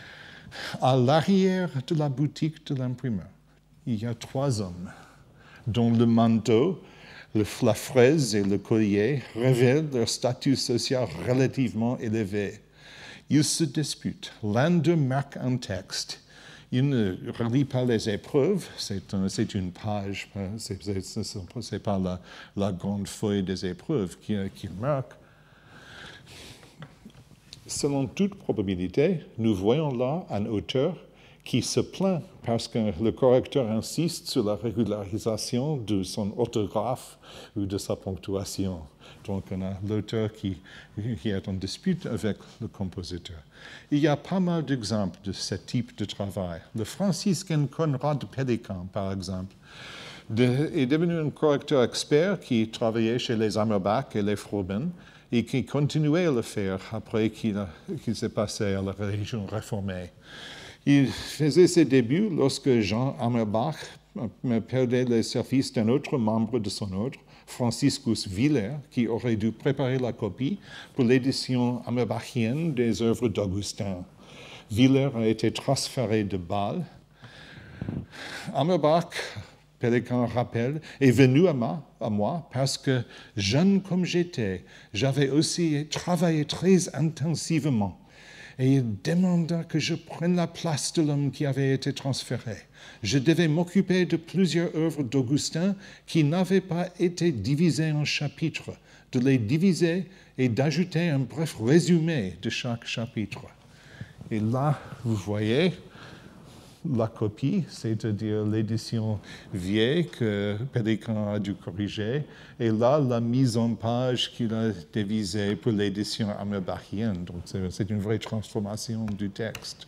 À l'arrière de la boutique de l'imprimeur, il y a trois hommes dont le manteau, le, la fraise et le collier révèlent leur statut social relativement élevé. Ils se disputent. L'un d'eux marque un texte. Il ne relit pas les épreuves. C'est, un, c'est une page. C'est, c'est, c'est, c'est pas la, la grande feuille des épreuves qui, qui marque. Selon toute probabilité, nous voyons là un auteur qui se plaint parce que le correcteur insiste sur la régularisation de son orthographe ou de sa ponctuation. Donc, on a l'auteur qui, qui est en dispute avec le compositeur. Il y a pas mal d'exemples de ce type de travail. Le franciscain Conrad Pélican, par exemple, de, est devenu un correcteur expert qui travaillait chez les Amerbach et les Froben et qui continuait à le faire après qu'il, a, qu'il s'est passé à la religion réformée. Il faisait ses débuts lorsque Jean Amerbach perdait les services d'un autre membre de son ordre, Franciscus Willer, qui aurait dû préparer la copie pour l'édition amerbachienne des œuvres d'Augustin. Willer a été transféré de Bâle. Amerbach, Pélican rappelle, est venu à moi, à moi parce que, jeune comme j'étais, j'avais aussi travaillé très intensivement. et il demanda que je prenne la place de l'homme qui avait été transféré. Je devais m'occuper de plusieurs œuvres d'Augustin qui n'avaient pas été divisées en chapitres, de les diviser et d'ajouter un bref résumé de chaque chapitre. Et là, vous voyez la copie, c'est-à-dire l'édition vieille que Pélican a dû corriger, et là, la mise en page qu'il a dévisée pour l'édition amerbachienne. Donc, c'est une vraie transformation du texte.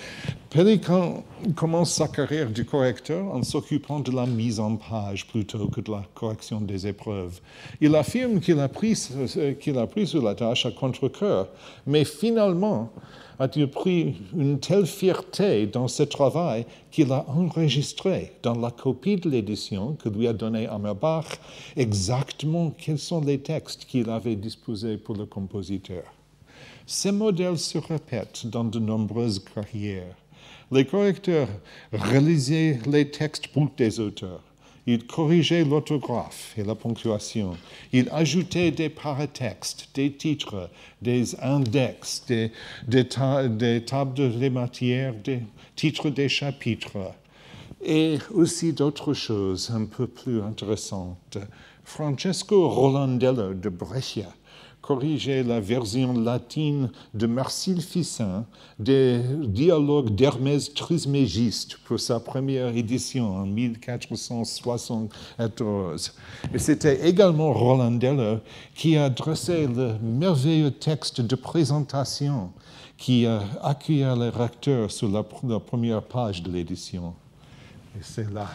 Pélican commence sa carrière de correcteur en s'occupant de la mise en page plutôt que de la correction des épreuves. Il affirme qu'il a pris, qu'il a pris sur la tâche à contre-cœur, mais finalement a-t-il pris une telle fierté dans ce travail qu'il a enregistré dans la copie de l'édition que lui a donnée Amerbach exactement quels sont les textes qu'il avait disposés pour le compositeur. Ces modèles se répètent dans de nombreuses carrières. Les correcteurs relisaient les textbooks des auteurs. Ils corrigeaient l'orthographe et la ponctuation. Ils ajoutaient des paratextes, des titres, des index, des, des, ta des tables des matières, des titres des chapitres. Et aussi d'autres choses un peu plus intéressantes. Francesco Rolandello de Brescia corrigeait la version latine de Marcille Ficin des dialogues d'Hermès Trismégiste pour sa première édition en mille quatre cent soixante-quatorze. Et c'était également Rolandello qui a dressé le merveilleux texte de présentation qui a accueilli les lecteurs sur la, la première page de l'édition. Et c'est là.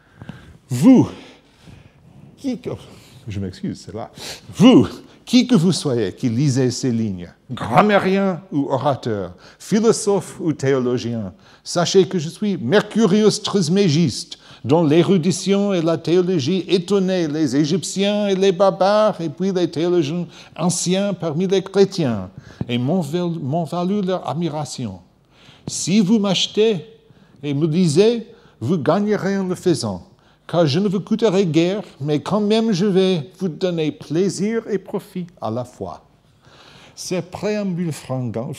Vous, qui... Je m'excuse, c'est là. Vous, qui que vous soyez qui lisez ces lignes, grammairien ou orateur, philosophe ou théologien, sachez que je suis Mercurius Trismégiste, dont l'érudition et la théologie étonnaient les Égyptiens et les barbares, et puis les théologiens anciens parmi les chrétiens, et m'ont valu leur admiration. Si vous m'achetez et me lisez, vous gagnerez en le faisant. Car je ne vous coûterai guère, mais quand même je vais vous donner plaisir et profit à la fois. Ces préambules fringantes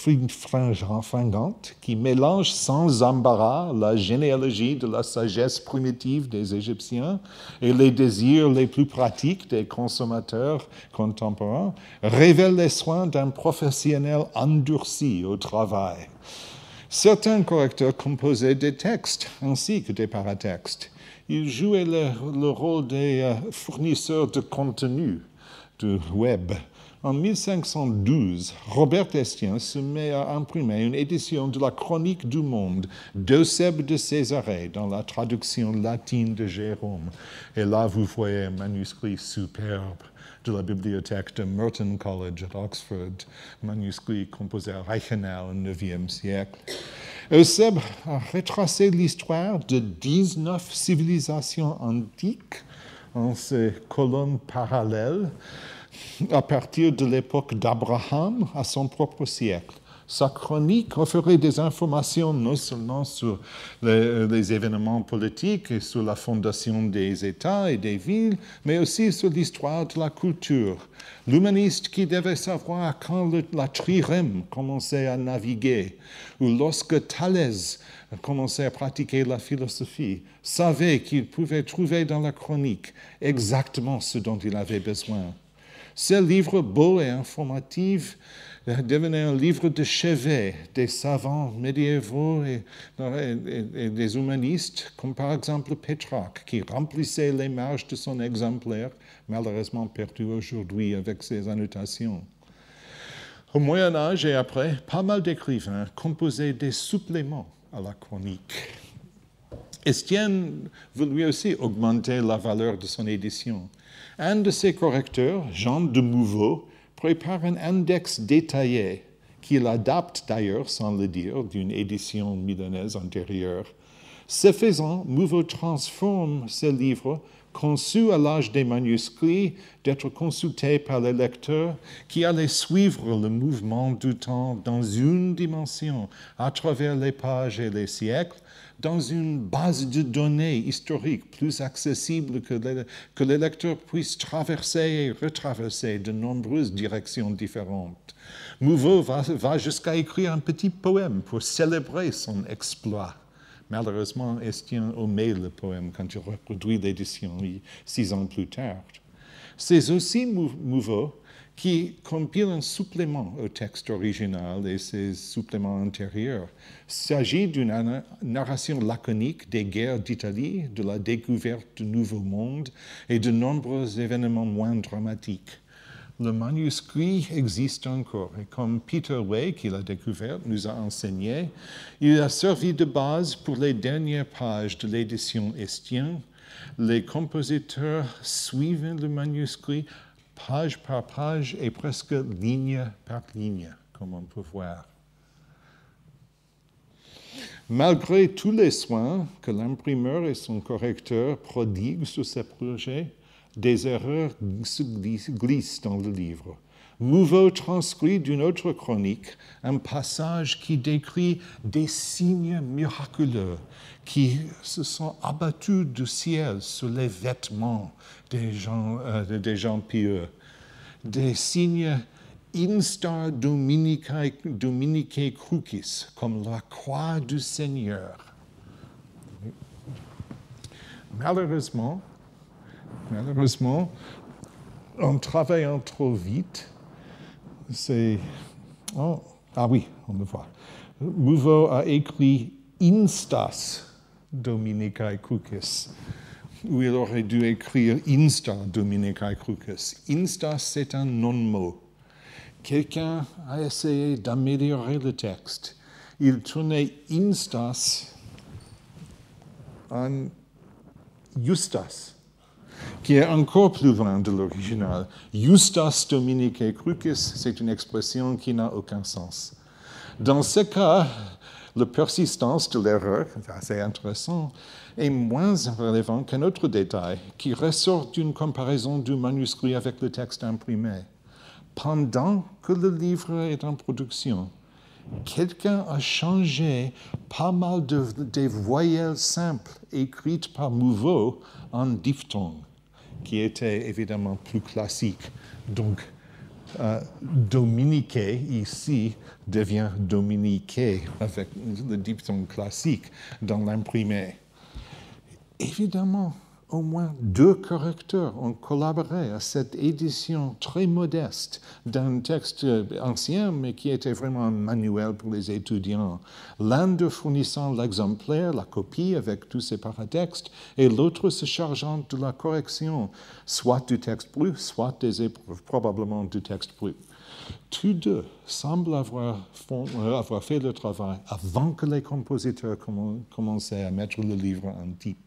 qui mélangent sans embarras la généalogie de la sagesse primitive des Égyptiens et les désirs les plus pratiques des consommateurs contemporains révèlent les soins d'un professionnel endurci au travail. Certains correcteurs composaient des textes ainsi que des paratextes. Ils jouaient le, le rôle des euh, fournisseurs de contenu du web. En mille cinq cent douze, Robert Estienne se met à imprimer une édition de la Chronique du Monde d'Eusèbe de Césarée dans la traduction latine de Jérôme. Et là, vous voyez un manuscrit superbe de la bibliothèque de Merton College à Oxford, manuscrit composé à Reichenau au neuvième siècle. Eusèbe a retracé l'histoire de dix-neuf civilisations antiques en ces colonnes parallèles à partir de l'époque d'Abraham à son propre siècle. Sa chronique offrait des informations non seulement sur les, les événements politiques et sur la fondation des États et des villes, mais aussi sur l'histoire de la culture. L'humaniste qui devait savoir quand le, la trirème commençait à naviguer, ou lorsque Thalès commençait à pratiquer la philosophie, savait qu'il pouvait trouver dans la chronique exactement ce dont il avait besoin. Ce livre beau et informatif devenait un livre de chevet des savants médiévaux et, et, et des humanistes, comme par exemple Pétrarque, qui remplissait les marges de son exemplaire, malheureusement perdu aujourd'hui avec ses annotations. Au Moyen Âge et après, pas mal d'écrivains composaient des suppléments à la chronique. Estienne veut lui aussi augmenter la valeur de son édition. Un de ses correcteurs, Jean de Mouveau, prépare un index détaillé qu'il adapte d'ailleurs, sans le dire, d'une édition milannaise antérieure. Ce faisant, Mouveau transforme ce livre, conçu à l'âge des manuscrits, d'être consulté par les lecteurs qui allaient suivre le mouvement du temps dans une dimension, à travers les pages et les siècles, dans une base de données historiques plus accessible que les, que les lecteurs puissent traverser et retraverser de nombreuses directions différentes. Mouveau va, va jusqu'à écrire un petit poème pour célébrer son exploit. Malheureusement, Estienne omet le poème quand il reproduit l'édition six ans plus tard. C'est aussi Mouveau qui compile un supplément au texte original et ses suppléments antérieurs. Il s'agit d'une narration laconique des guerres d'Italie, de la découverte du Nouveau Monde et de nombreux événements moins dramatiques. Le manuscrit existe encore et comme Peter Way, qui l'a découvert, nous a enseigné, il a servi de base pour les dernières pages de l'édition Estienne. Les compositeurs suivent le manuscrit page par page et presque ligne par ligne, comme on peut voir. Malgré tous les soins que l'imprimeur et son correcteur prodiguent sur ce projet, des erreurs se glissent dans le livre. Mouveau transcrit d'une autre chronique un passage qui décrit des signes miraculeux qui se sont abattus du ciel sur les vêtements des gens, euh, des gens pieux. Des signes instar dominicae, dominicae crucis, comme la croix du Seigneur. Malheureusement, malheureusement, en travaillant trop vite, c'est... Oh, ah oui, on le voit. Mouveau a écrit instas dominicae crucis, où il aurait dû écrire instar dominicae crucis. Instas, c'est un non-mot. Quelqu'un a essayé d'améliorer le texte. Il tournait instas en justas, qui est encore plus loin de l'original. Justas dominicae crucis, c'est une expression qui n'a aucun sens. Dans ce cas, la persistance de l'erreur, c'est assez intéressant, est moins relevant qu'un autre détail qui ressort d'une comparaison du manuscrit avec le texte imprimé. Pendant que le livre est en production, quelqu'un a changé pas mal de, des voyelles simples écrites par Mouveau en diphtongue, qui était évidemment plus classique. Donc, euh, dominiqué ici devient dominiqué avec le diphtongue classique dans l'imprimé. Évidemment, au moins deux correcteurs ont collaboré à cette édition très modeste d'un texte ancien, mais qui était vraiment un manuel pour les étudiants. L'un de fournissant l'exemplaire, la copie avec tous ses paratextes, et l'autre se chargeant de la correction, soit du texte brut, soit des épreuves, probablement du texte brut. Tous deux semblent avoir, font, euh, avoir fait le travail avant que les compositeurs commençaient à mettre le livre en type.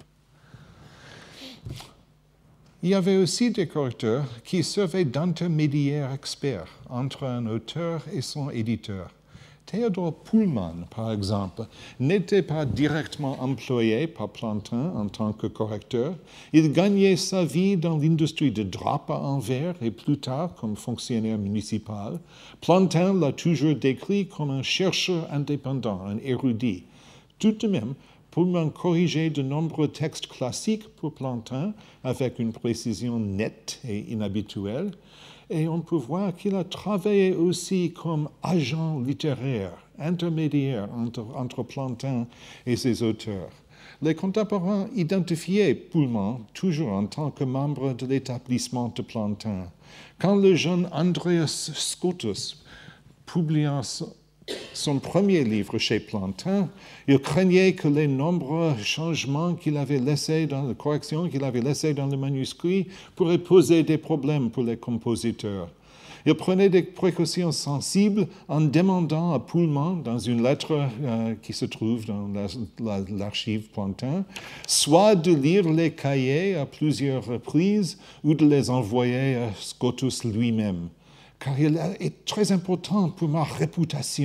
Il y avait aussi des correcteurs qui servaient d'intermédiaires experts entre un auteur et son éditeur. Théodore Pullman, par exemple, n'était pas directement employé par Plantin en tant que correcteur. Il gagnait sa vie dans l'industrie de draps à Anvers et plus tard comme fonctionnaire municipal. Plantin l'a toujours décrit comme un chercheur indépendant, un érudit. Tout de même, Pullman corrigeait de nombreux textes classiques pour Plantin avec une précision nette et inhabituelle. Et on peut voir qu'il a travaillé aussi comme agent littéraire, intermédiaire entre, entre Plantin et ses auteurs. Les contemporains identifiaient Pullman toujours en tant que membre de l'établissement de Plantin. Quand le jeune Andreas Scotus publia son premier livre chez Plantin, il craignait que les nombreux changements qu'il avait laissés dans la correction qu'il avait laissés dans le manuscrit pourraient poser des problèmes pour les compositeurs. Il prenait des précautions sensibles en demandant à Pullman, dans une lettre euh, qui se trouve dans la, la, l'archive Plantin, soit de lire les cahiers à plusieurs reprises ou de les envoyer à Scotus lui-même. Car il est très important pour ma réputation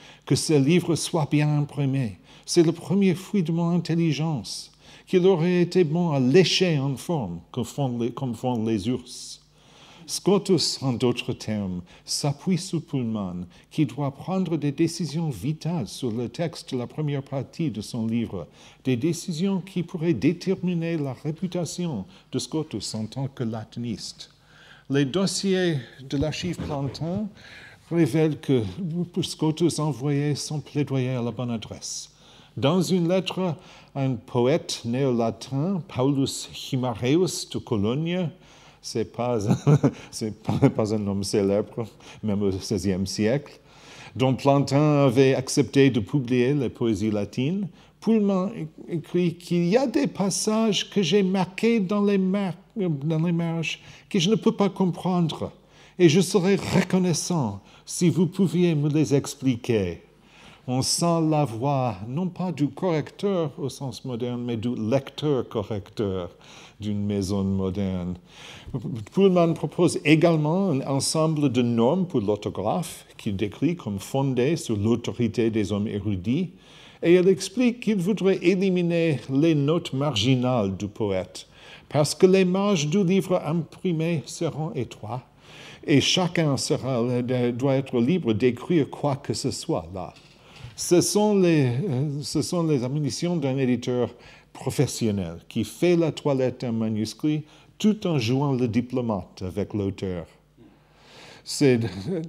que ce livre soit bien imprimé. C'est le premier fruit de mon intelligence, qu'il aurait été bon à lécher en forme, comme font les, comme font les ours. Scotus, en d'autres termes, s'appuie sur Pullman, qui doit prendre des décisions vitales sur le texte de la première partie de son livre, des décisions qui pourraient déterminer la réputation de Scotus en tant que latiniste. Les dossiers de l'archive Plantin révèlent que Scotus envoyait son plaidoyer à la bonne adresse. Dans une lettre à un poète néo-latin, Paulus Chimareus de Cologne, c'est pas, c'est pas, pas un homme célèbre, même au seizième siècle, dont Plantin avait accepté de publier les poésies latines, Pullman écrit qu'il y a des passages que j'ai marqués dans les, mar- dans les marges que je ne peux pas comprendre, et je serais reconnaissant si vous pouviez me les expliquer. On sent la voix, non pas du correcteur au sens moderne, mais du lecteur-correcteur d'une maison moderne. Pullman propose également un ensemble de normes pour l'orthographe qu'il décrit comme fondées sur l'autorité des hommes érudits, et elle explique qu'il voudrait éliminer les notes marginales du poète, parce que les marges du livre imprimé seront étroits, et chacun sera, doit être libre d'écrire quoi que ce soit là. Ce sont les, ce sont les admonitions d'un éditeur professionnel qui fait la toilette d'un manuscrit tout en jouant le diplomate avec l'auteur. C'est,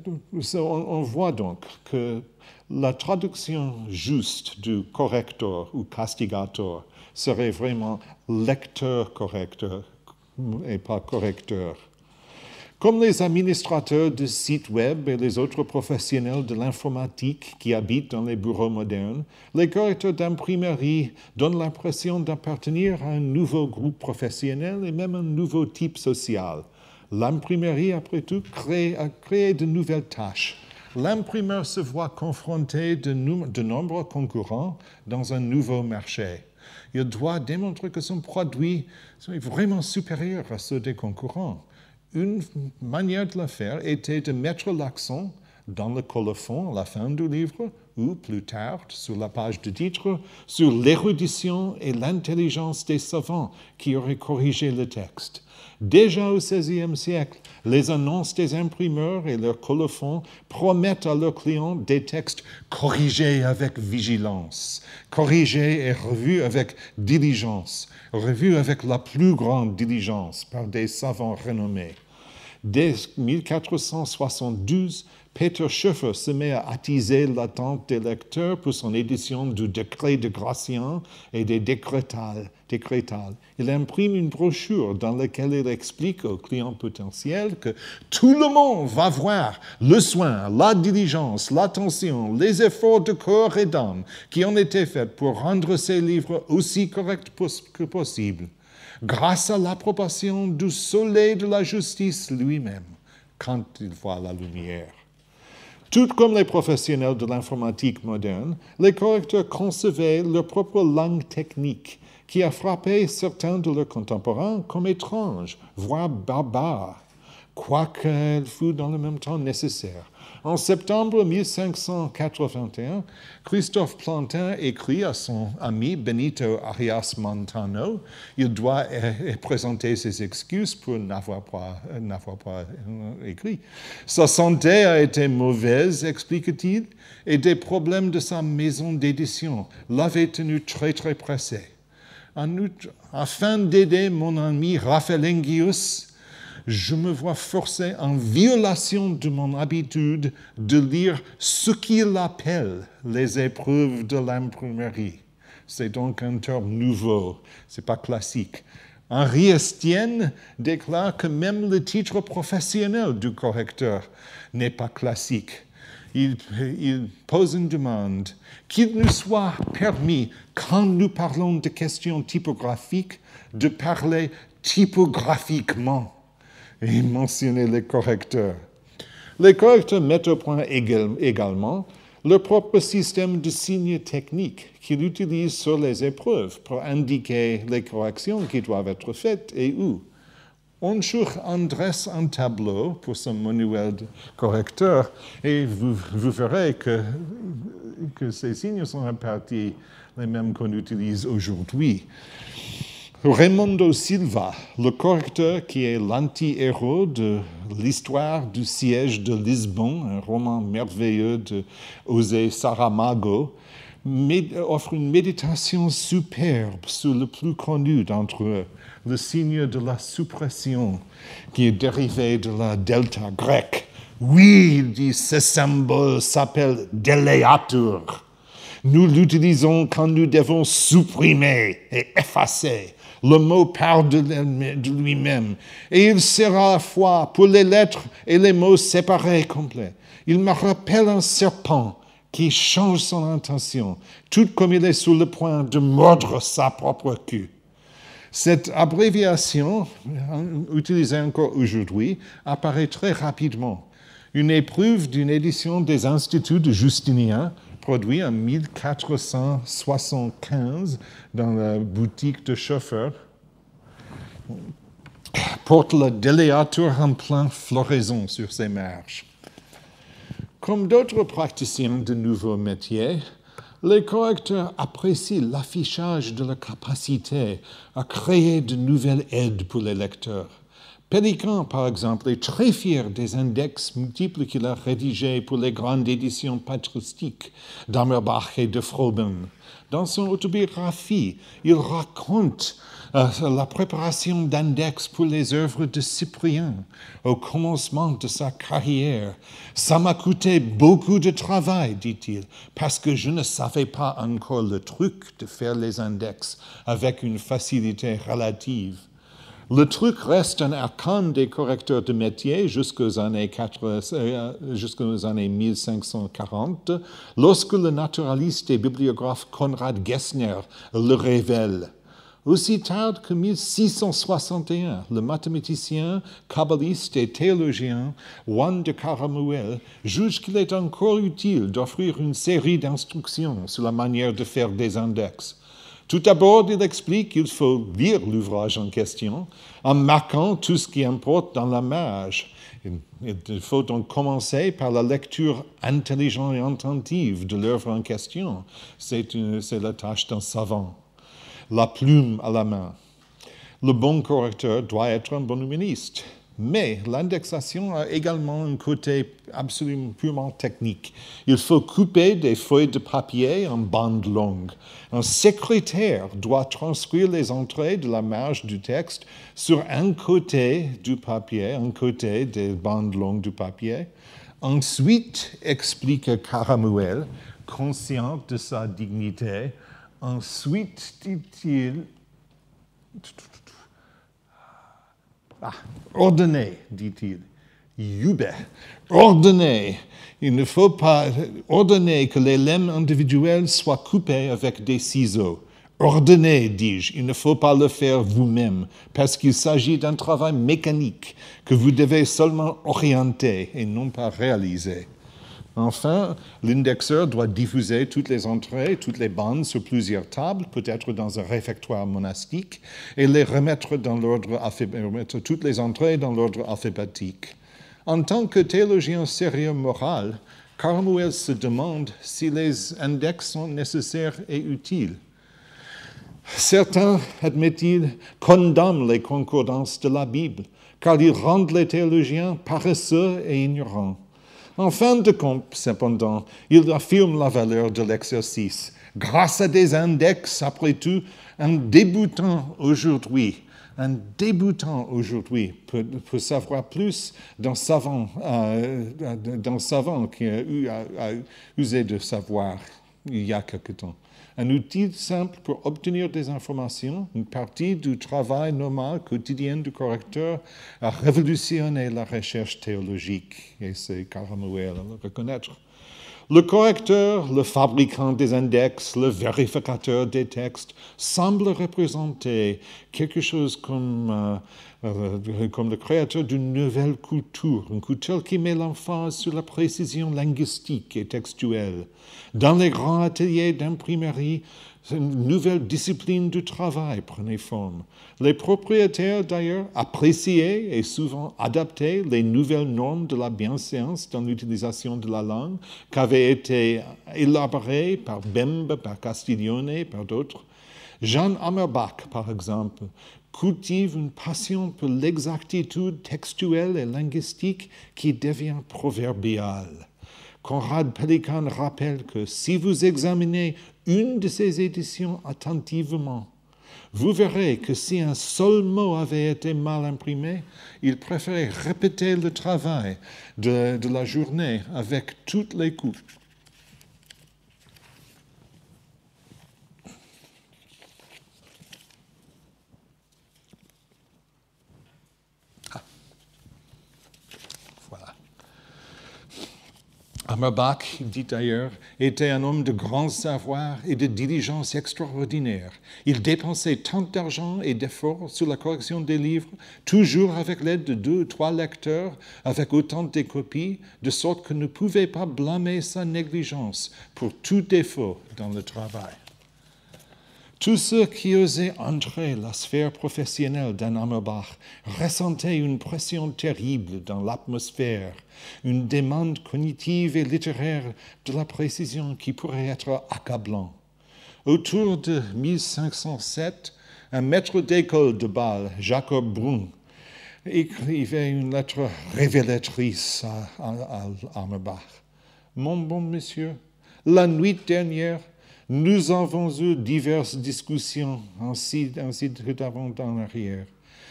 on voit donc que la traduction juste du corrector ou castigator serait vraiment lecteur-correcteur et pas correcteur. Comme les administrateurs de sites web et les autres professionnels de l'informatique qui habitent dans les bureaux modernes, les correcteurs d'imprimerie donnent l'impression d'appartenir à un nouveau groupe professionnel et même un nouveau type social. L'imprimerie, après tout, crée, a créé de nouvelles tâches. L'imprimeur se voit confronté de, nom- de nombreux concurrents dans un nouveau marché. Il doit démontrer que son produit est vraiment supérieur à ceux des concurrents. Une manière de le faire était de mettre l'accent dans le colophon à la fin du livre ou plus tard sur la page de titre sur l'érudition et l'intelligence des savants qui auraient corrigé le texte. Déjà au seizième siècle, les annonces des imprimeurs et leurs colophons promettent à leurs clients des textes corrigés avec vigilance, corrigés et revus avec diligence, revus avec la plus grande diligence par des savants renommés. Dès mille quatre cent soixante-douze, Peter Schoeffer se met à attiser l'attente des lecteurs pour son édition du décret de Gratien et des décrétales. décrétales. Il imprime une brochure dans laquelle il explique aux clients potentiels que tout le monde va voir le soin, la diligence, l'attention, les efforts de corps et d'âme qui ont été faits pour rendre ces livres aussi corrects que possible, grâce à l'approbation du soleil de la justice lui-même, quand il voit la lumière. Tout comme les professionnels de l'informatique moderne, les correcteurs concevaient leur propre langue technique qui a frappé certains de leurs contemporains comme étrange, voire barbare, quoiqu'elle fût dans le même temps nécessaire. En septembre mille cinq cent quatre-vingt-un, Christophe Plantin écrit à son ami Benito Arias Montano. Il doit euh, présenter ses excuses pour n'avoir pas, euh, n'avoir pas euh, écrit. Sa santé a été mauvaise, explique-t-il, et des problèmes de sa maison d'édition l'avaient tenu très très pressé. En outre, afin d'aider mon ami Raphaëlengius, je me vois forcé, en violation de mon habitude, de lire ce qu'il appelle les épreuves de l'imprimerie. C'est donc un terme nouveau, ce n'est pas classique. Henri Estienne déclare que même le titre professionnel du correcteur n'est pas classique. Il, il pose une demande qu'il nous soit permis, quand nous parlons de questions typographiques, de parler typographiquement et mentionner les correcteurs. Les correcteurs mettent au point également leur propre système de signes techniques qu'ils utilisent sur les épreuves pour indiquer les corrections qui doivent être faites et où. Un jour, on dresse un tableau pour son manuel de correcteur et vous, vous verrez que, que ces signes sont en partie les mêmes qu'on utilise aujourd'hui. Raimundo Silva, le correcteur qui est l'anti-héros de l'histoire du siège de Lisbonne, un roman merveilleux de José Saramago, offre une méditation superbe sur le plus connu d'entre eux, le signe de la suppression, qui est dérivé de la delta grecque. Oui, il dit, ce symbole s'appelle deleatur. Nous l'utilisons quand nous devons supprimer et effacer. Le mot parle de lui-même, et il sert à la fois pour les lettres et les mots séparés complets. Il me rappelle un serpent qui change son intention, tout comme il est sur le point de mordre sa propre queue. Cette abréviation, utilisée encore aujourd'hui, apparaît très rapidement. Une épreuve d'une édition des Instituts de Justinien, produit en mille quatre cent soixante-quinze dans la boutique de chauffeur, porte le deleatur en pleine floraison sur ses marges. Comme d'autres praticiens de nouveaux métiers, les correcteurs apprécient l'affichage de leur capacité à créer de nouvelles aides pour les lecteurs. Pélican, par exemple, est très fier des index multiples qu'il a rédigés pour les grandes éditions patristiques d'Amerbach et de Froben. Dans son autobiographie, il raconte euh, la préparation d'index pour les œuvres de Cyprien au commencement de sa carrière. « Ça m'a coûté beaucoup de travail, dit-il, parce que je ne savais pas encore le truc de faire les index avec une facilité relative. » Le truc reste un arcane des correcteurs de métier jusqu'aux années, jusqu'aux années mille cinq cent quarante, lorsque le naturaliste et bibliographe Konrad Gessner le révèle. Aussi tard que mille six cent soixante et un, le mathématicien, kabbaliste et théologien Juan de Caramuel juge qu'il est encore utile d'offrir une série d'instructions sur la manière de faire des index. Tout d'abord, il explique qu'il faut lire l'ouvrage en question en marquant tout ce qui importe dans la marge. Il faut donc commencer par la lecture intelligente et attentive de l'œuvre en question. C'est, une, c'est la tâche d'un savant. La plume à la main. Le bon correcteur doit être un bon humaniste. Mais l'indexation a également un côté absolument purement technique. Il faut couper des feuilles de papier en bandes longues. Un secrétaire doit transcrire les entrées de la marge du texte sur un côté du papier, un côté des bandes longues du papier. Ensuite, explique Caramuel, conscient de sa dignité, ensuite, dit-il, Ah, ordonnez, dit-il. Jube, ordonnez. Il ne faut pas ordonner que les lemmes individuels soient coupés avec des ciseaux. Ordonnez, dis-je, il ne faut pas le faire vous-même, parce qu'il s'agit d'un travail mécanique que vous devez seulement orienter et non pas réaliser. Enfin, l'indexeur doit diffuser toutes les entrées, toutes les bandes sur plusieurs tables, peut-être dans un réfectoire monastique, et les remettre dans l'ordre remettre toutes les entrées dans l'ordre alphabétique. En tant que théologien sérieux moral, Caramuel se demande si les index sont nécessaires et utiles. Certains, admet-il, condamnent les concordances de la Bible, car ils rendent les théologiens paresseux et ignorants. En fin de compte, cependant, il affirme la valeur de l'exercice. Grâce à des index, après tout, un débutant aujourd'hui, un débutant aujourd'hui peut, peut savoir plus d'un savant, euh, d'un savant qui a, eu, a, a usé de savoir il y a quelque temps. Un outil simple pour obtenir des informations, une partie du travail normal quotidien du correcteur a révolutionné la recherche théologique, et c'est Caramuel à le reconnaître. Le correcteur, le fabricant des index, le vérificateur des textes semble représenter quelque chose comme euh, euh, comme le créateur d'une nouvelle culture, une culture qui met l'emphase sur la précision linguistique et textuelle. Dans les grands ateliers d'imprimerie, une nouvelle discipline du travail prenait forme. Les propriétaires, d'ailleurs, appréciaient et souvent adaptaient les nouvelles normes de la bienséance dans l'utilisation de la langue qu'avaient été élaborées par Bembe, par Castiglione, par d'autres. Jan Amerbach, par exemple, cultive une passion pour l'exactitude textuelle et linguistique qui devient proverbiale. Conrad Pelikan rappelle que si vous examinez une de ces éditions attentivement, vous verrez que si un seul mot avait été mal imprimé, il préférait répéter le travail de, de la journée avec toutes les coupes. Amerbach, dit d'ailleurs, était un homme de grand savoir et de diligence extraordinaire. Il dépensait tant d'argent et d'efforts sur la correction des livres, toujours avec l'aide de deux ou trois lecteurs, avec autant de copies, de sorte qu'on ne pouvait pas blâmer sa négligence pour tout défaut dans le travail. Tous ceux qui osaient entrer la sphère professionnelle d'un Amerbach ressentaient une pression terrible dans l'atmosphère, une demande cognitive et littéraire de la précision qui pourrait être accablant. Autour de mille cinq cent sept, un maître d'école de Bâle, Jacob Brun, écrivait une lettre révélatrice à, à, à Amerbach. « Mon bon monsieur, la nuit dernière, nous avons eu diverses discussions, ainsi, ainsi que d'avant en arrière.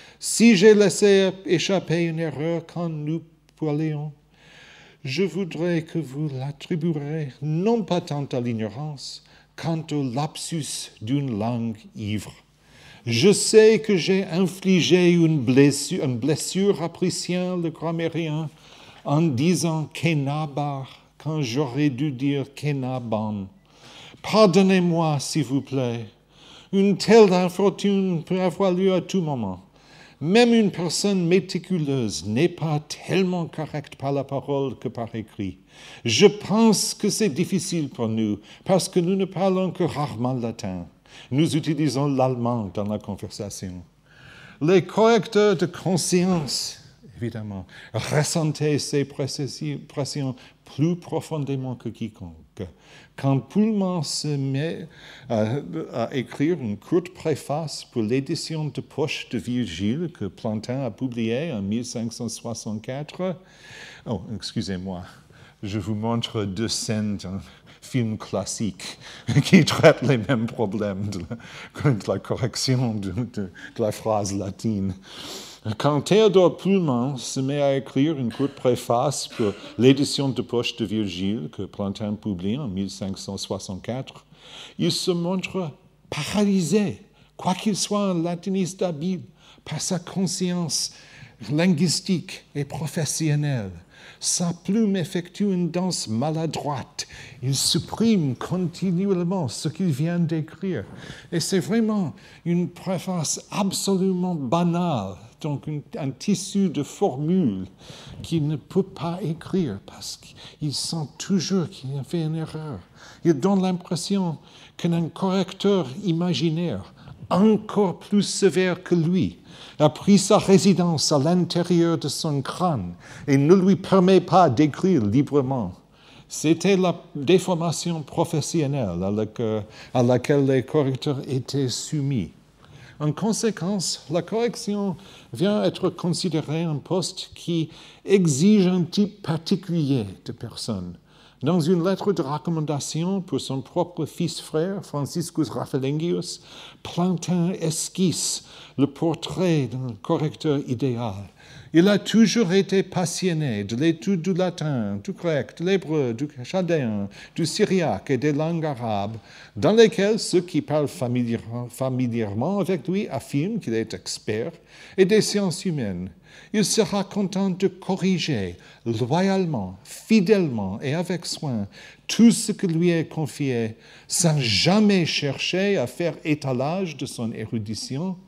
Si j'ai laissé échapper une erreur quand nous parlions, je voudrais que vous l'attribuerez non pas tant à l'ignorance, quant au lapsus d'une langue ivre. Je sais que j'ai infligé une blessure, une blessure à Priscien le grammairien en disant Kenabar quand j'aurais dû dire Kenaban. Pardonnez-moi, s'il vous plaît. Une telle infortune peut avoir lieu à tout moment. Même une personne méticuleuse n'est pas tellement correcte par la parole que par écrit. Je pense que c'est difficile pour nous, parce que nous ne parlons que rarement latin. Nous utilisons l'allemand dans la conversation. Les correcteurs de conscience, évidemment, ressentaient ces pressions plus profondément que quiconque. Quand Pullman se met à, à écrire une courte préface pour l'édition de poche de Virgile que Plantin a publiée en mille cinq cent soixante-quatre, oh, excusez-moi, je vous montre deux scènes d'un film classique qui traitent les mêmes problèmes de la, de la correction de, de, de la phrase latine. Quand Théodore Pullman se met à écrire une courte préface pour l'édition de poche de Virgile que Plantin publie en mille cinq cent soixante-quatre, il se montre paralysé, quoiqu'il soit un latiniste habile, par sa conscience linguistique et professionnelle. Sa plume effectue une danse maladroite. Il supprime continuellement ce qu'il vient d'écrire. Et c'est vraiment une préface absolument banale, donc un, un tissu de formules qu'il ne peut pas écrire parce qu'il sent toujours qu'il a fait une erreur. Il donne l'impression qu'un correcteur imaginaire, encore plus sévère que lui, a pris sa résidence à l'intérieur de son crâne et ne lui permet pas d'écrire librement. C'était la déformation professionnelle à laquelle, à laquelle les correcteurs étaient soumis. En conséquence, la correction vient être considérée un poste qui exige un type particulier de personne. Dans une lettre de recommandation pour son propre fils-frère, Franciscus Raffalengius, Plantin esquisse le portrait d'un correcteur idéal. Il a toujours été passionné de l'étude du latin, du grec, de l'hébreu, du chaldéen, du syriaque et des langues arabes, dans lesquelles ceux qui parlent familièrement avec lui affirment qu'il est expert, et des sciences humaines. Il sera content de corriger loyalement, fidèlement et avec soin tout ce que lui est confié, sans jamais chercher à faire étalage de son érudition,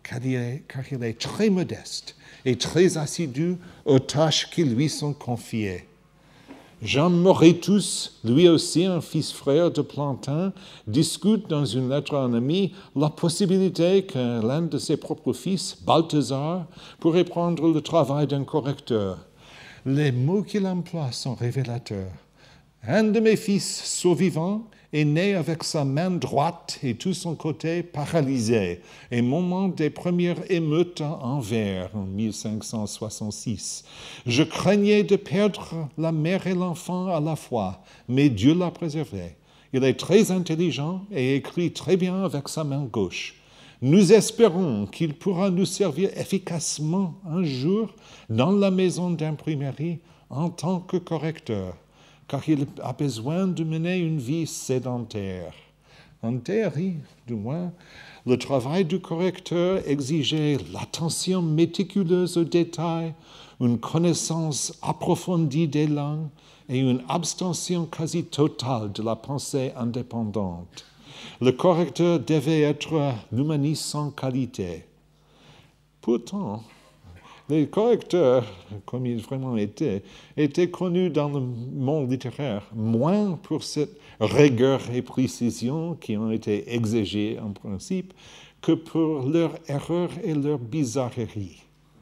car il est, car il est très modeste et très assidu aux tâches qui lui sont confiées. Jean Moretus, lui aussi un fils frère de Plantin, discute dans une lettre à un ami la possibilité que l'un de ses propres fils, Balthazar, pourrait prendre le travail d'un correcteur. Les mots qu'il emploie sont révélateurs. Un de mes fils survivants est né avec sa main droite et tout son côté paralysé, et moment des premières émeutes à Anvers en mille cinq cent soixante-six. Je craignais de perdre la mère et l'enfant à la fois, mais Dieu l'a préservé. Il est très intelligent et écrit très bien avec sa main gauche. Nous espérons qu'il pourra nous servir efficacement un jour dans la maison d'imprimerie en tant que correcteur, car il a besoin de mener une vie sédentaire. En théorie, du moins, le travail du correcteur exigeait l'attention méticuleuse aux détails, une connaissance approfondie des langues et une abstention quasi totale de la pensée indépendante. Le correcteur devait être l'humaniste sans qualité. Pourtant, les correcteurs, comme ils vraiment étaient, étaient connus dans le monde littéraire, moins pour cette rigueur et précision qui ont été exigées en principe, que pour leurs erreurs et leurs bizarreries.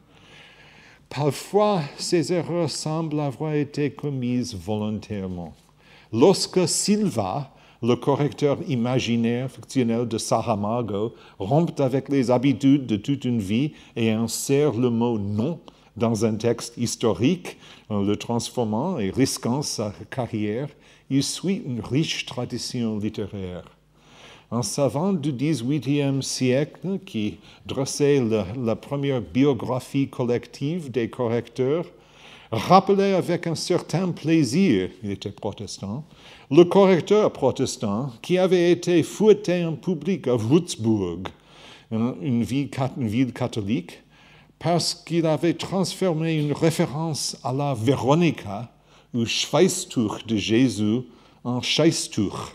Parfois, ces erreurs semblent avoir été commises volontairement. Lorsque Silva, le correcteur imaginaire fictionnel de Saramago, rompt avec les habitudes de toute une vie et insère le mot « non » dans un texte historique, en le transformant et risquant sa carrière, il suit une riche tradition littéraire. Un savant du dix-huitième siècle qui dressait la, la première biographie collective des correcteurs rappelait avec un certain plaisir, il était protestant, le correcteur protestant qui avait été fouetté en public à Würzburg, une ville, une ville catholique, parce qu'il avait transformé une référence à la Veronica, ou Schweißtuch de Jésus, en Scheißtuch.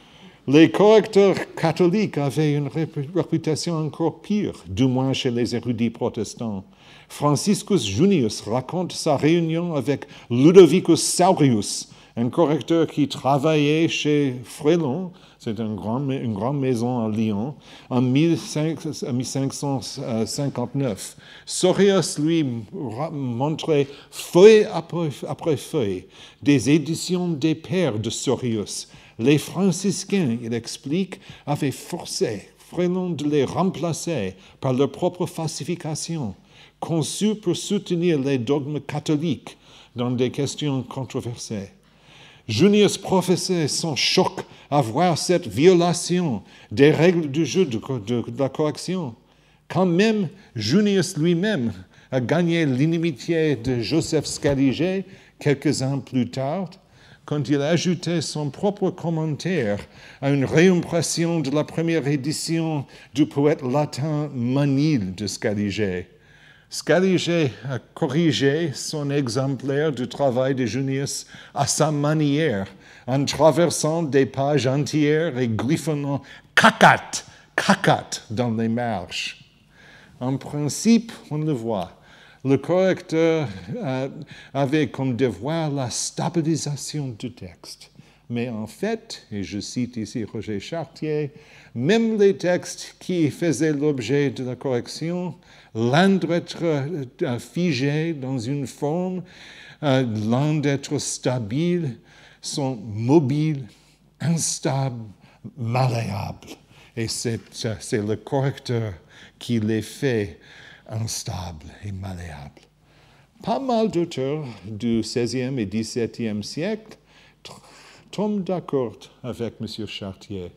Les correcteurs catholiques avaient une réputation encore pire, du moins chez les érudits protestants. Franciscus Junius raconte sa réunion avec Ludovicus Saurius, un correcteur qui travaillait chez Frélon, c'est un grand, une grande maison à Lyon, en mille cinq cent cinquante-neuf. Saurius lui montrait feuille après feuille des éditions des pères de Saurius. Les franciscains, il explique, avaient forcé Frélon de les remplacer par leur propre falsification, conçue pour soutenir les dogmes catholiques dans des questions controversées. Junius professait son choc à voir cette violation des règles du jeu de, de, de la correction. Quand même, Junius lui-même a gagné l'inimitié de Joseph Scaliger quelques ans plus tard, quand il ajoutait son propre commentaire à une réimpression de la première édition du poète latin Manil de Scaliger. Scaliger a corrigé son exemplaire du travail de Junius à sa manière, en traversant des pages entières et griffonnant « cacat, cacat » dans les marges. En principe, on le voit, le correcteur euh, avait comme devoir la stabilisation du texte. Mais en fait, et je cite ici Roger Chartier, même les textes qui faisaient l'objet de la correction, l'un d'être euh, figé dans une forme, euh, l'un d'être stable, sont mobiles, instables, malléables. Et c'est, c'est le correcteur qui les fait instables et malléables. Pas mal d'auteurs du seizième et dix-septième siècle tombent d'accord avec M. Chartier.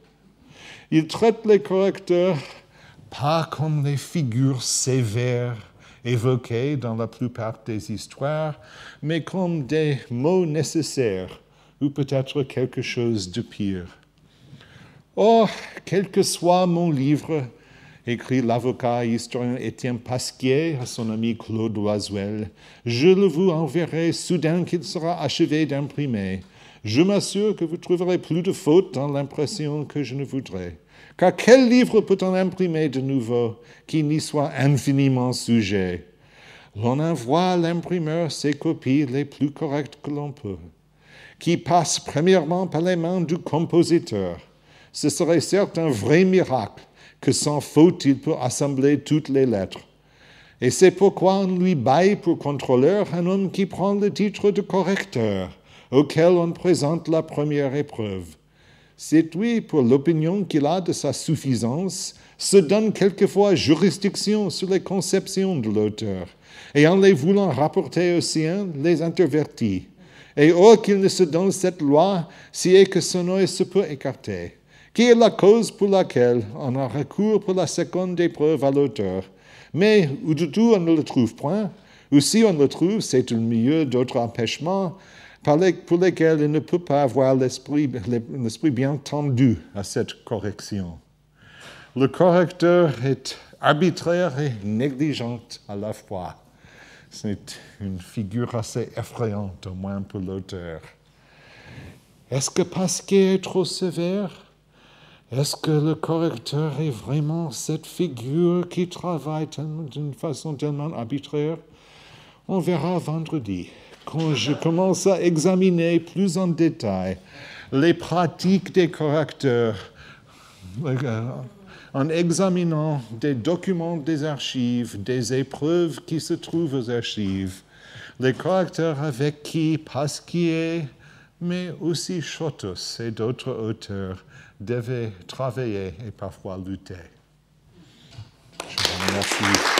Il traite les correcteurs pas comme les figures sévères évoquées dans la plupart des histoires, mais comme des mots nécessaires ou peut-être quelque chose de pire. Or, quel que soit mon livre, écrit l'avocat et historien Étienne Pasquier à son ami Claude Loisel, je le vous enverrai soudain qu'il sera achevé d'imprimer. Je m'assure que vous trouverez plus de fautes dans l'impression que je ne voudrais. Car quel livre peut-on imprimer de nouveau qui n'y soit infiniment sujet? L'on envoie à l'imprimeur ses copies les plus correctes que l'on peut, qui passent premièrement par les mains du compositeur. Ce serait certes un vrai miracle que sans faute il peut assembler toutes les lettres. Et c'est pourquoi on lui baille pour contrôleur un homme qui prend le titre de correcteur, auquel on présente la première épreuve. C'est lui, pour l'opinion qu'il a de sa suffisance, se donne quelquefois juridiction sur les conceptions de l'auteur, et en les voulant rapporter aux siens, les intervertit. Et or qu'il ne se donne cette loi, si est que son œil se peut écarter, qui est la cause pour laquelle on a recours pour la seconde épreuve à l'auteur. Mais ou du tout on ne le trouve point, ou si on le trouve, c'est au milieu d'autres empêchements par les, pour lesquels il ne peut pas avoir l'esprit, l'esprit bien tendu à cette correction. Le correcteur est arbitraire et négligent à la fois. C'est une figure assez effrayante, au moins pour l'auteur. Est-ce que Pasquier est trop sévère? Est-ce que le correcteur est vraiment cette figure qui travaille d'une façon tellement arbitraire? On verra vendredi, quand je commence à examiner plus en détail les pratiques des correcteurs, en examinant des documents des archives, des épreuves qui se trouvent aux archives, les correcteurs avec qui Pasquier, mais aussi Schotters et d'autres auteurs devaient travailler et parfois lutter. Je vous remercie.